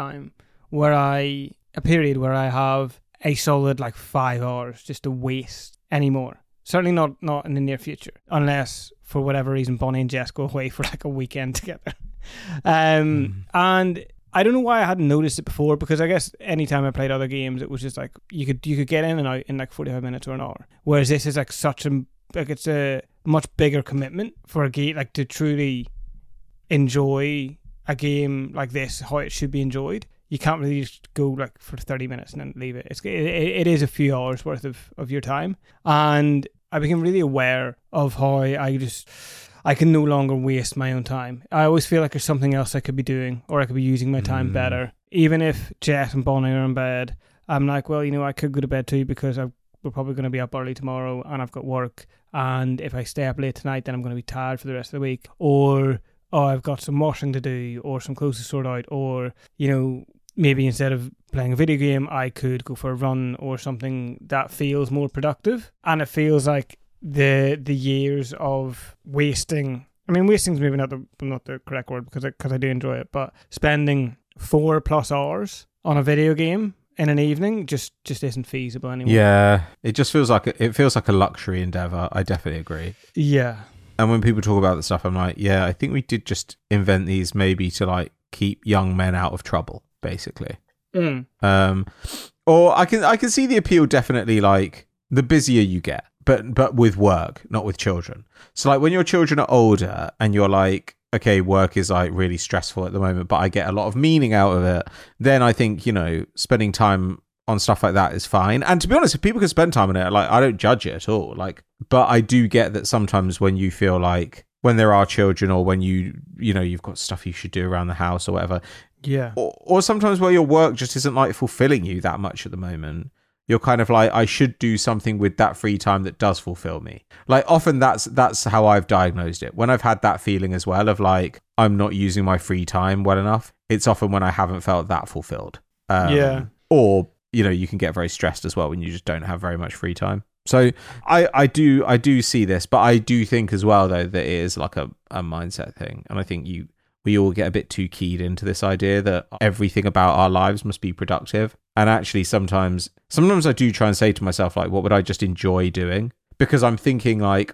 period where I have a solid like 5 hours just to waste anymore. Certainly not in the near future, unless for whatever reason Bonnie and Jess go away for like a weekend together. And I don't know why I hadn't noticed it before, because I guess anytime I played other games, it was just like you could get in and out in like 45 minutes or an hour. Whereas this is like it's a much bigger commitment for a game, like to truly enjoy a game like this, how it should be enjoyed. You can't really just go like for 30 minutes and then leave it. It is a few hours worth of your time. And I became really aware of how I can no longer waste my own time. I always feel like there's something else I could be doing, or I could be using my time better. Even if Jess and Bonnie are in bed, I'm like, well, I could go to bed too, because we're probably going to be up early tomorrow and I've got work. And if I stay up late tonight, then I'm going to be tired for the rest of the week. Or, I've got some washing to do, or some clothes to sort out, or, maybe instead of playing a video game, I could go for a run or something that feels more productive. And it feels like the years of wasting, wasting is maybe not the correct word, because I do enjoy it, but spending 4+ hours on a video game in an evening just isn't feasible anymore. Yeah, it just feels like a luxury endeavor. I definitely agree. Yeah. And when people talk about the stuff, I'm like, yeah, I think we did just invent these maybe to like keep young men out of trouble, basically. Or I can see the appeal, definitely, like the busier you get, but with work, not with children. So like when your children are older and you're like, okay, work is like really stressful at the moment, but I get a lot of meaning out of it, then I think, spending time on stuff like that is fine. And to be honest, if people can spend time on it, like, I don't judge it at all. Like, but I do get that sometimes when you feel like, when there are children, or when you've got stuff you should do around the house or whatever. Yeah. Or sometimes where your work just isn't like fulfilling you that much at the moment. You're kind of like, I should do something with that free time that does fulfill me. Like, often that's how I've diagnosed it. When I've had that feeling as well of like, I'm not using my free time well enough, it's often when I haven't felt that fulfilled. Yeah. Or, you can get very stressed as well when you just don't have very much free time. So I do see this, but I do think as well, though, that it is like a mindset thing. And I think we all get a bit too keyed into this idea that everything about our lives must be productive. And actually sometimes I do try and say to myself, like, what would I just enjoy doing? Because I'm thinking like,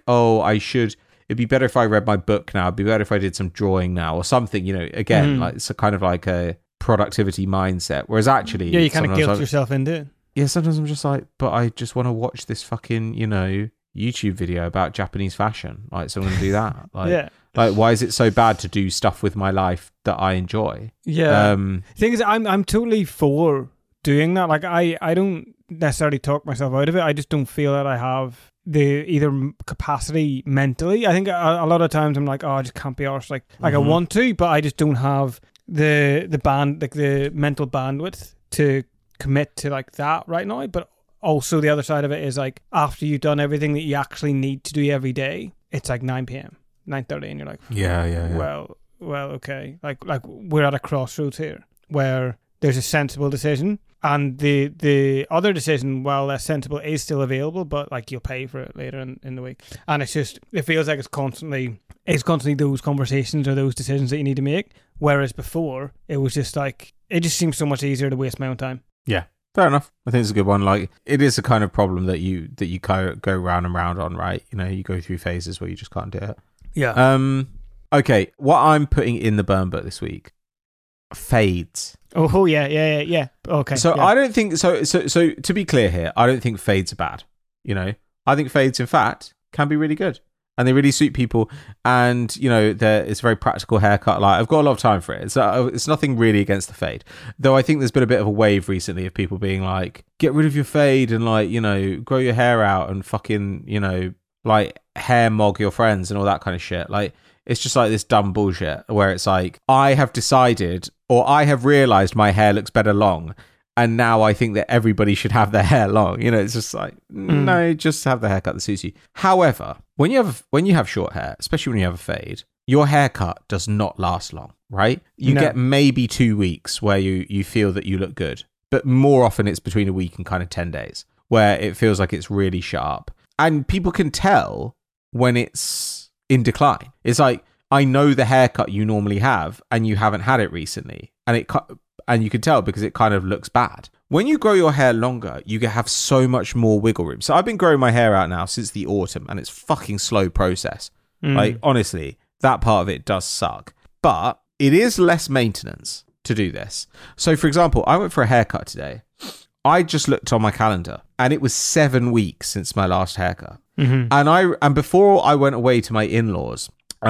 it'd be better if I read my book now. It'd be better if I did some drawing now or something, again, like it's a kind of like a productivity mindset. Whereas actually... Yeah, you kind of guilt yourself into it. Yeah, sometimes I'm just like, but I just want to watch this fucking, YouTube video about Japanese fashion. Like, so I'm going to do that. Like, yeah. Like, why is it so bad to do stuff with my life that I enjoy? Yeah. The thing is, I'm totally for doing that. Like, I don't necessarily talk myself out of it. I just don't feel that I have the either capacity mentally. I think a lot of times I'm like, I just can't be arsed. Like I want to, but I just don't have the mental bandwidth to commit to like that right now. But also the other side of it is like, after you've done everything that you actually need to do every day, it's like 9 p.m. 9:30, and you're like, yeah. Well, okay. Like we're at a crossroads here where there's a sensible decision, and the other decision, while less sensible, is still available, but like you'll pay for it later in the week. And it feels like it's constantly those conversations or those decisions that you need to make. Whereas before, it was just like, it just seems so much easier to waste my own time. Yeah. Fair enough. I think it's a good one. Like, it is a kind of problem that you go round and round on, right? You go through phases where you just can't do it. Yeah. Okay. What I'm putting in the burn book this week: fades. Oh yeah. Okay. So yeah. I don't think so. To be clear here, I don't think fades are bad. I think fades, in fact, can be really good. And they really suit people. And, you know, it's a very practical haircut. Like, I've got a lot of time for it. It's nothing really against the fade. Though I think there's been a bit of a wave recently of people being like, get rid of your fade and, like, you know, grow your hair out and fucking, you know, like, hair mog your friends and all that kind of shit. Like, it's just like this dumb bullshit where it's like, I have decided or I have realized my hair looks better long. And now I think that everybody should have their hair long. You know, it's just like, no, just have the haircut that suits you. However, when you have short hair, especially when you have a fade, your haircut does not last long, right? You get maybe 2 weeks where you feel that you look good. But more often it's between a week and kind of 10 days where it feels like it's really sharp. And people can tell when it's in decline. It's like, I know the haircut you normally have and you haven't had it recently. And you can tell because it kind of looks bad. When you grow your hair longer, you have so much more wiggle room. So I've been growing my hair out now since the autumn, and it's fucking slow process. Like, honestly, that part of it does suck. But it is less maintenance to do this. So, for example, I went for a haircut today. I just looked on my calendar, and it was 7 weeks since my last haircut. And before I went away to my in-laws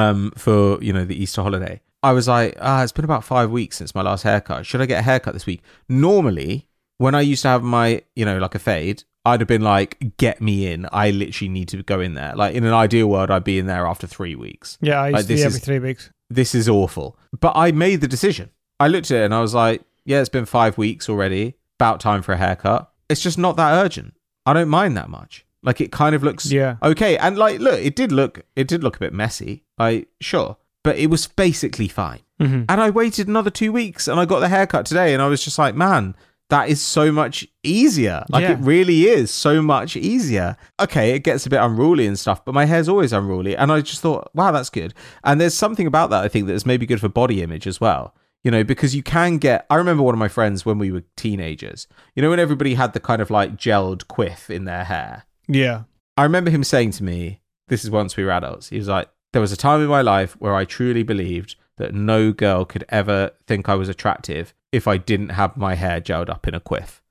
for, you know, the Easter holiday, I was like, it's been about 5 weeks since my last haircut. Should I get a haircut this week? Normally, when I used to have my, you know, like a fade, I'd have been like, get me in. I literally need to go in there. Like, in an ideal world, I'd be in there after 3 weeks. Yeah, I used to be every 3 weeks. This is awful. But I made the decision. I looked at it and I was like, yeah, it's been 5 weeks already. About time for a haircut. It's just not that urgent. I don't mind that much. Like, it kind of looks okay. And like, look, it did look a bit messy. Sure. But it was basically fine. And I waited another 2 weeks and I got the haircut today and I was just like, man, that is so much easier. Like, it really is so much easier. Okay, it gets a bit unruly and stuff, but my hair's always unruly. And I just thought, wow, that's good. And there's something about that, I think, that is maybe good for body image as well. You know, because you can get... I remember one of my friends when we were teenagers, you know, when everybody had the kind of like gelled quiff in their hair. Yeah. I remember him saying to me, this is once we were adults, he was like, there was a time in my life where I truly believed that no girl could ever think I was attractive if I didn't have my hair gelled up in a quiff.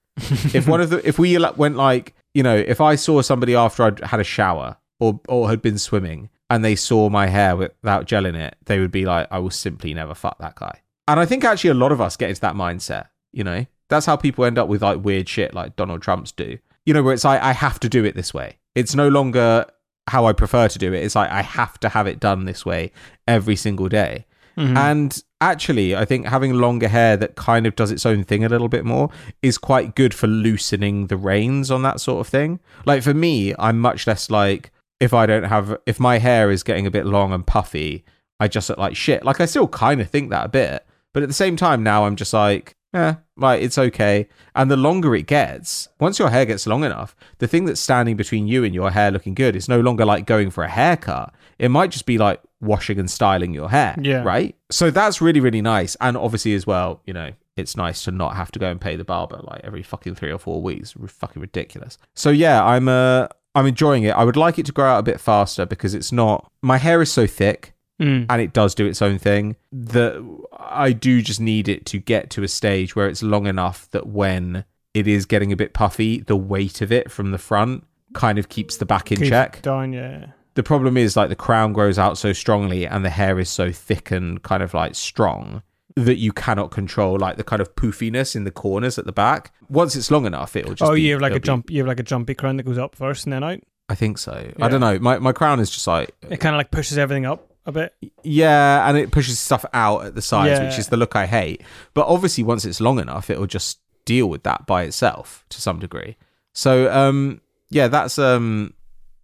If we went like, you know, if I saw somebody after I'd had a shower or had been swimming and they saw my hair without gelling it, they would be like, I will simply never fuck that guy. And I think actually a lot of us get into that mindset, you know? That's how people end up with like weird shit like Donald Trump's do. You know, where it's like, I have to do it this way. It's no longer how I prefer to do it. It's like, I have to have it done this way every single day. And actually, I think having longer hair that kind of does its own thing a little bit more is quite good for loosening the reins on that sort of thing. Like for me, I'm much less like, if my hair is getting a bit long and puffy, I just look like shit. Like I still kind of think that a bit, but at the same time now I'm just like, like it's okay. And the longer it gets, once your hair gets long enough, the thing that's standing between you and your hair looking good is no longer like going for a haircut. It might just be like washing and styling your hair, right? So that's really, really nice. And obviously as well, you know, it's nice to not have to go and pay the barber like every fucking 3 or 4 weeks. Fucking ridiculous. So yeah, I'm enjoying it. I would like it to grow out a bit faster because it's not... My hair is so thick and it does do its own thing that I do just need it to get to a stage where it's long enough that when it is getting a bit puffy, the weight of it from the front kind of keeps the back in check. Down, yeah. The problem is like the crown grows out so strongly and the hair is so thick and kind of like strong that you cannot control like the kind of poofiness in the corners at the back. Once it's long enough, it'll just you have like a jumpy crown that goes up first and then out? I think so. Yeah. I don't know. My crown is just like... It kind of like pushes everything up a bit. Yeah, and it pushes stuff out at the sides, which is the look I hate. But obviously once it's long enough, it'll just deal with that by itself to some degree. So, yeah, that's kind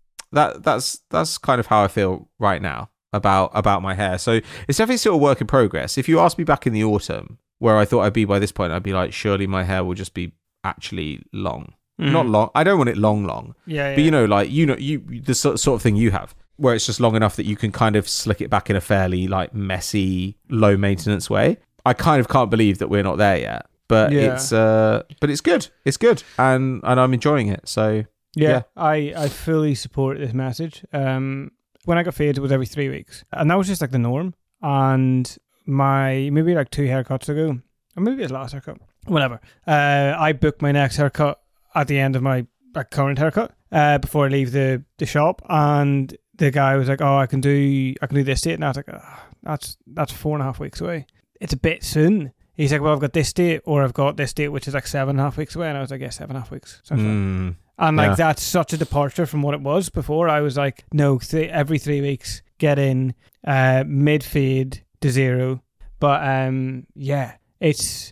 of how I feel right now about my hair. So it's definitely still a work in progress. If you asked me back in the autumn where I thought I'd be by this point, I'd be like, surely my hair will just be actually long. Not long. I don't want it long. Yeah. But you know, like, the sort of thing you have where it's just long enough that you can kind of slick it back in a fairly like messy, low maintenance way. I kind of can't believe that we're not there yet, but it's good. It's good. And I'm enjoying it. So yeah. I fully support this message. When I got faded, it was every 3 weeks, and that was just like the norm. And maybe like 2 haircuts ago, or maybe his last haircut, whatever. I booked my next haircut at the end of my current haircut, before I leave the shop, and the guy was like, "Oh, I can do this date," and I was like, "That's 4.5 weeks away. It's a bit soon." He's like, "Well, I've got this date, or I've got this date, which is like 7.5 weeks away," and I was like, "Yeah, 7.5 weeks." Sounds right. And like that's such a departure from what it was before. I was like, "No, every 3 weeks, get in mid fade to 0." But it's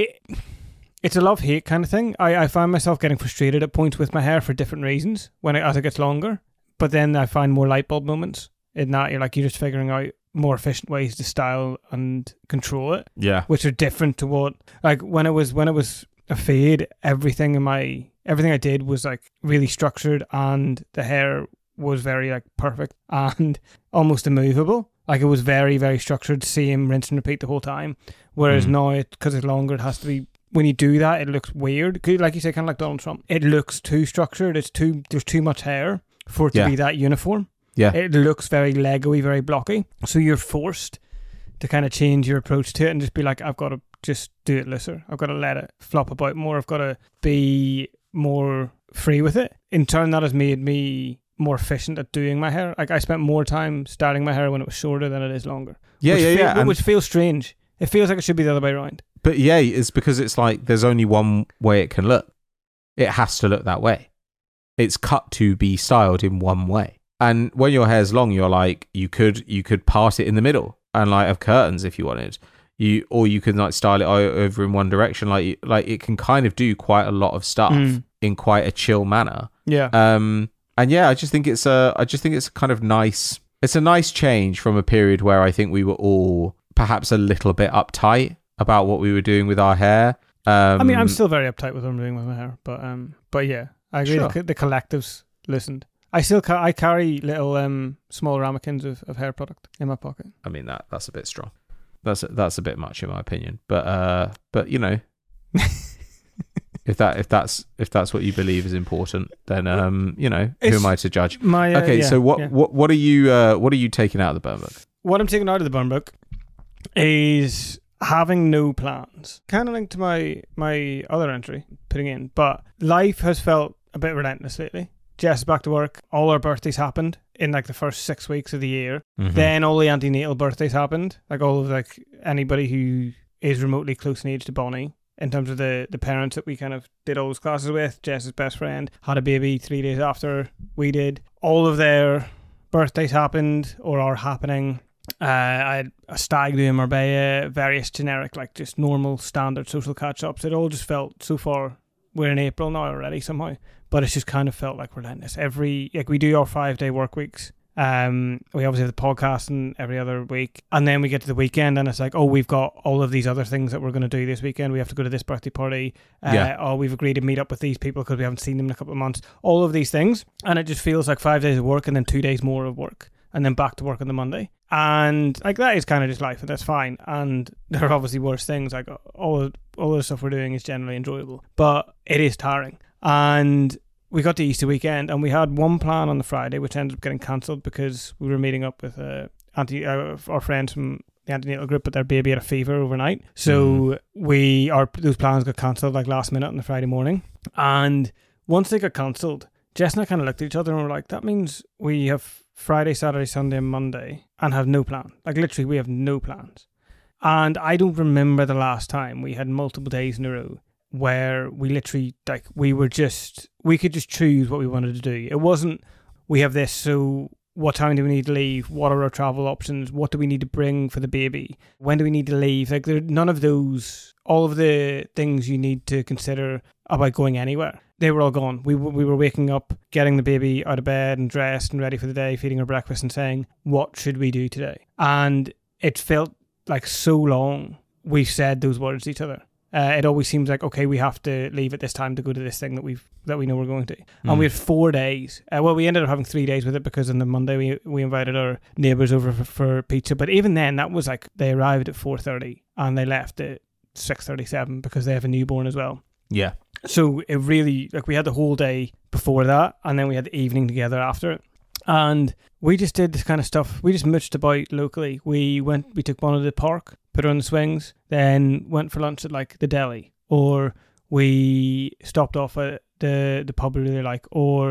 a love-hate kind of thing. I find myself getting frustrated at points with my hair for different reasons as it gets longer. But then I find more light bulb moments in that you're just figuring out more efficient ways to style and control it. Yeah. Which are different to what, like, when it was a fade, everything I did was like really structured, and the hair was very like perfect and almost immovable. Like it was very, very structured, same rinse and repeat the whole time. Whereas now, because it's longer, it has to be. When you do that, it looks weird. Like you say, kind of like Donald Trump. It looks too structured. There's too much hair for it to be that uniform. Yeah. It looks very Lego-y, very blocky. So you're forced to kind of change your approach to it and just be like, I've got to just do it looser. I've got to let it flop about more. I've got to be more free with it. In turn, that has made me more efficient at doing my hair. Like I spent more time styling my hair when it was shorter than it is longer. Which feels strange. It feels like it should be the other way around. But yeah, it's because it's like there's only one way it can look. It has to look that way. It's cut to be styled in one way. And when your hair's long, you're like, you could part it in the middle and like have curtains if you wanted. Or you could like style it over in one direction. Like it can kind of do quite a lot of stuff in quite a chill manner. Yeah. And yeah, I just think it's a kind of nice. It's a nice change from a period where I think we were all perhaps a little bit uptight about what we were doing with our hair. I mean, I'm still very uptight with what I'm doing with my hair, but yeah, I agree. Sure. The collectives listened. I carry little small ramekins of hair product in my pocket. I mean that's a bit strong. That's a bit much in my opinion. But you know, if that's what you believe is important, then you know, who am I to judge? So what are you taking out of the burn book? What I'm taking out of the burn book is having no plans. Kind of linked to my other entry putting in, but life has felt a bit relentless lately. Jess is back to work. All our birthdays happened in like the first 6 weeks of the year. Mm-hmm. Then all the antenatal birthdays happened. Like all of like anybody who is remotely close in age to Bonnie, in terms of the parents that we kind of did all those classes with. Jess's best friend had a baby 3 days after we did. All of their birthdays happened or are happening. I had a stag do in Marbella, various generic, like just normal standard social catch-ups. It all just felt, so far, we're in April now already somehow, but it's just kind of felt like relentless. We do our 5-day work weeks. We obviously have the podcast and every other week, and then we get to the weekend and it's like, oh, we've got all of these other things that we're going to do this weekend. We have to go to this birthday party. Oh, we've agreed to meet up with these people because we haven't seen them in a couple of months. All of these things, and it just feels like 5 days of work and then 2 days more of work, and then back to work on the Monday. And like that is kind of just life, and that's fine. And there are obviously worse things. Like all the stuff we're doing is generally enjoyable, but it is tiring. And we got to Easter weekend, and we had one plan on the Friday, which ended up getting cancelled because we were meeting up with our friends from the antenatal group, but their baby had a fever overnight. So those plans got cancelled like last minute on the Friday morning. And once they got cancelled, Jess and I kind of looked at each other and were like, that means we have Friday, Saturday, Sunday, and Monday and have no plan. Like literally we have no plans. And I don't remember the last time we had multiple days in a row where we literally, like, we could just choose what we wanted to do. It wasn't, we have this, so what time do we need to leave? What are our travel options? What do we need to bring for the baby? When do we need to leave? Like, there, none of those, all of the things you need to consider about going anywhere, they were all gone. We were waking up, getting the baby out of bed and dressed and ready for the day, feeding her breakfast and saying, what should we do today? And it felt like so long we've said those words to each other. It always seems like, okay, we have to leave at this time to go to this thing that we know we're going to. And we had 4 days. We ended up having 3 days with it because on the Monday we invited our neighbours over for pizza. But even then, that was like, they arrived at 4:30 and they left at 6:37 because they have a newborn as well. Yeah. So it really, like, we had the whole day before that, and then we had the evening together after it. And we just did this kind of stuff. We just muched about locally. We took Bonnie to the park, put her on the swings, then went for lunch at like the deli, or we stopped off at the pub we really like, or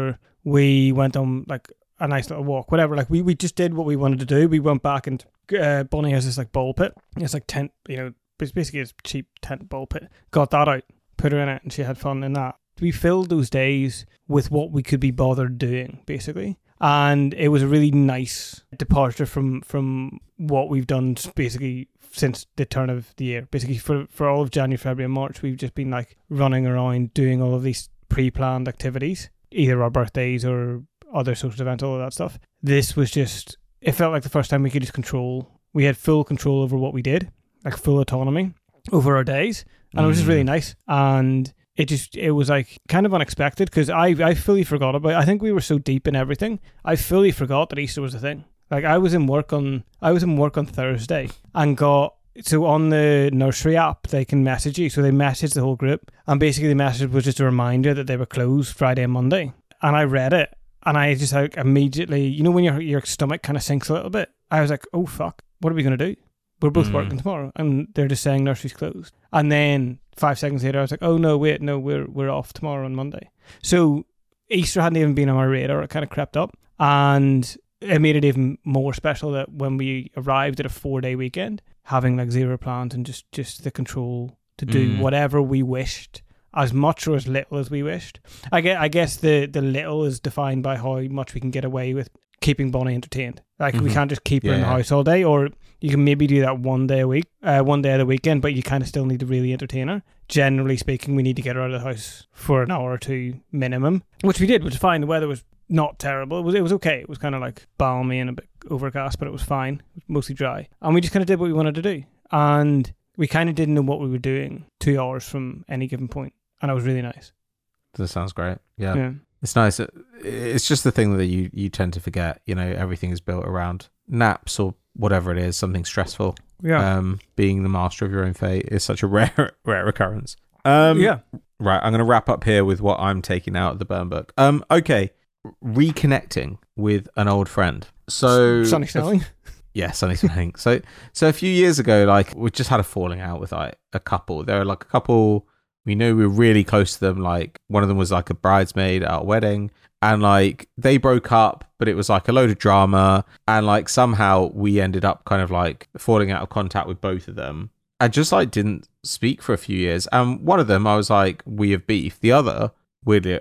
We went on like a nice little walk, whatever. Like we just did what we wanted to do. We went back and Bonnie has this like ball pit. It's like tent, it's basically a cheap tent ball pit. Got that out, put her in it, and she had fun in that. We filled those days with what we could be bothered doing, basically. And it was a really nice departure from what we've done basically since the turn of the year. Basically for all of January, February and March, we've just been like running around doing all of these pre-planned activities, either our birthdays or other social events, all of that stuff. This was just, it felt like the first time we could just we had full control over what we did, like full autonomy over our days. And it was just really nice. And it was like kind of unexpected because I fully forgot about it. I think we were so deep in everything. I fully forgot that Easter was a thing. Like I was in work on Thursday and so on the nursery app they can message you. So they messaged the whole group and basically the message was just a reminder that they were closed Friday and Monday. And I read it and I just like immediately, when your stomach kind of sinks a little bit, I was like, oh fuck, what are we going to do? We're both working tomorrow, and they're just saying nursery's closed. And then 5 seconds later, I was like, "Oh no, wait, no, we're off tomorrow on Monday." So Easter hadn't even been on my radar; it kind of crept up, and it made it even more special that when we arrived at a 4-day weekend, having like zero plans and just the control to do whatever we wished, as much or as little as we wished. I guess the little is defined by how much we can get away with keeping Bonnie entertained. Like we can't just keep her in the house all day, or you can maybe do that one day a week, one day of the weekend, but you kind of still need to really entertain her. Generally speaking, we need to get her out of the house for an hour or two minimum, which we did, which was fine. The weather was not terrible. It was okay. It was kind of like balmy and a bit overcast, but it was fine. It was mostly dry. And we just kind of did what we wanted to do. And we kind of didn't know what we were doing 2 hours from any given point. And it was really nice. That sounds great. Yeah. It's nice. It's just the thing that you tend to forget. Everything is built around naps or whatever it is, something stressful. Yeah. Being the master of your own fate is such a rare occurrence. Right. I'm going to wrap up here with what I'm taking out of the burn book. Okay. Reconnecting with an old friend. So Sonny Snelling. Yeah, Sonny Snelling. So a few years ago, like we just had a falling out with like a couple. There were like a couple. We knew we were really close to them. Like one of them was like a bridesmaid at a wedding, and like they broke up, but it was like a load of drama, and like somehow we ended up kind of like falling out of contact with both of them. I just like didn't speak for a few years. And one of them, I was like, we have beef. The other, weirdly,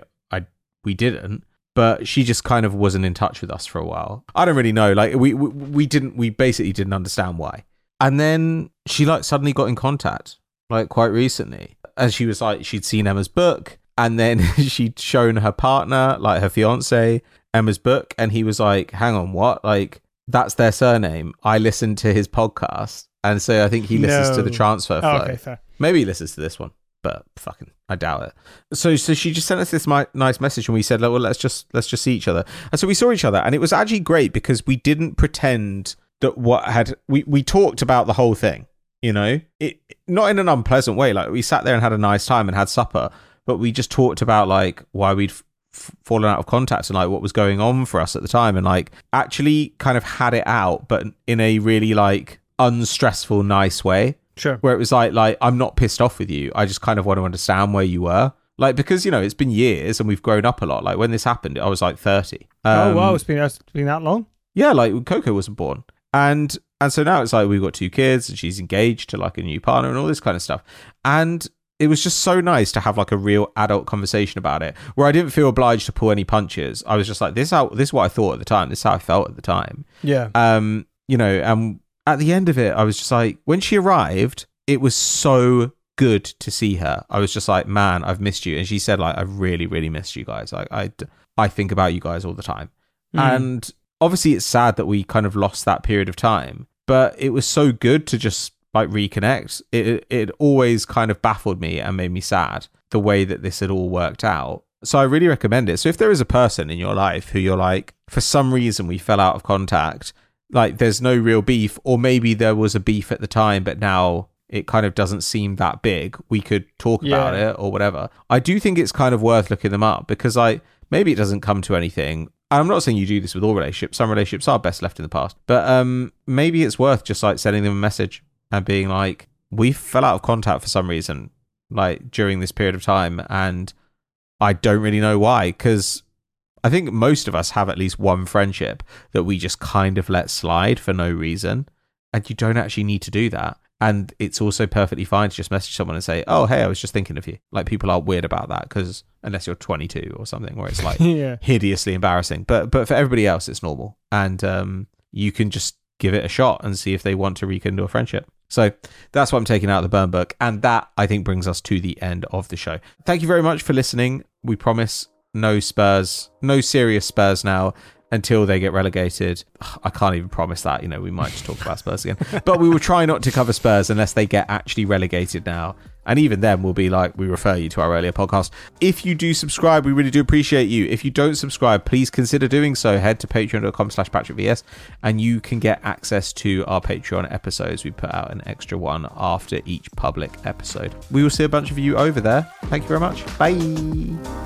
we didn't. But she just kind of wasn't in touch with us for a while. I don't really know. Like we basically didn't understand why. And then she like suddenly got in contact, like quite recently. And she was like, she'd seen Emma's book, and then she'd shown her partner, like her fiance, Emma's book, and he was like, hang on, what? Like that's their surname. I listened to his podcast, and so I think he listens to the Transfer Flow. Okay, fair. Maybe he listens to this one, but fucking I doubt it. So she just sent us this nice message, and we said, well, let's just see each other. And so we saw each other, and it was actually great because we didn't pretend that we talked about the whole thing, it not in an unpleasant way. Like we sat there and had a nice time and had supper, but we just talked about like why we'd fallen out of contact and like what was going on for us at the time, and like actually kind of had it out, but in a really like unstressful, nice way. Sure. Where it was like I'm not pissed off with you. I just kind of want to understand where you were. Like, because, it's been years and we've grown up a lot. Like when this happened, I was like 30. Oh, wow. It's been that long? Yeah. Like Coco wasn't born. And so now it's like we've got 2 kids and she's engaged to like a new partner and all this kind of stuff. And it was just so nice to have like a real adult conversation about it where I didn't feel obliged to pull any punches. I was just like, this is what I thought at the time. This is how I felt at the time. Yeah. And at the end of it, I was just like, when she arrived, it was so good to see her. I was just like, man, I've missed you. And she said like, I've really, really missed you guys. Like I think about you guys all the time. And obviously it's sad that we kind of lost that period of time, but it was so good to just like reconnect. It always kind of baffled me and made me sad the way that this had all worked out. So I really recommend it. So if there is a person in your life who you're like, for some reason we fell out of contact, like there's no real beef, or maybe there was a beef at the time, but now it kind of doesn't seem that big, we could talk about it or whatever. I do think it's kind of worth looking them up because like maybe it doesn't come to anything. I'm not saying you do this with all relationships. Some relationships are best left in the past, but maybe it's worth just like sending them a message and being like, we fell out of contact for some reason, like during this period of time, and I don't really know why, because I think most of us have at least one friendship that we just kind of let slide for no reason. And you don't actually need to do that. And it's also perfectly fine to just message someone and say, oh, hey, I was just thinking of you. Like, people are weird about that, because unless you're 22 or something, where it's like hideously embarrassing. But for everybody else, it's normal. And you can just give it a shot and see if they want to rekindle a friendship. So that's what I'm taking out of the burn book. And that, I think, brings us to the end of the show. Thank you very much for listening. We promise no serious Spurs now until they get relegated. I can't even promise that. We might just talk about Spurs again. But we will try not to cover Spurs unless they get actually relegated now. And even then, we'll be like, we refer you to our earlier podcast. If you do subscribe, we really do appreciate you. If you don't subscribe, please consider doing so. Head to patreon.com/PatrickVS and you can get access to our Patreon episodes. We put out an extra one after each public episode. We will see a bunch of you over there. Thank you very much. Bye.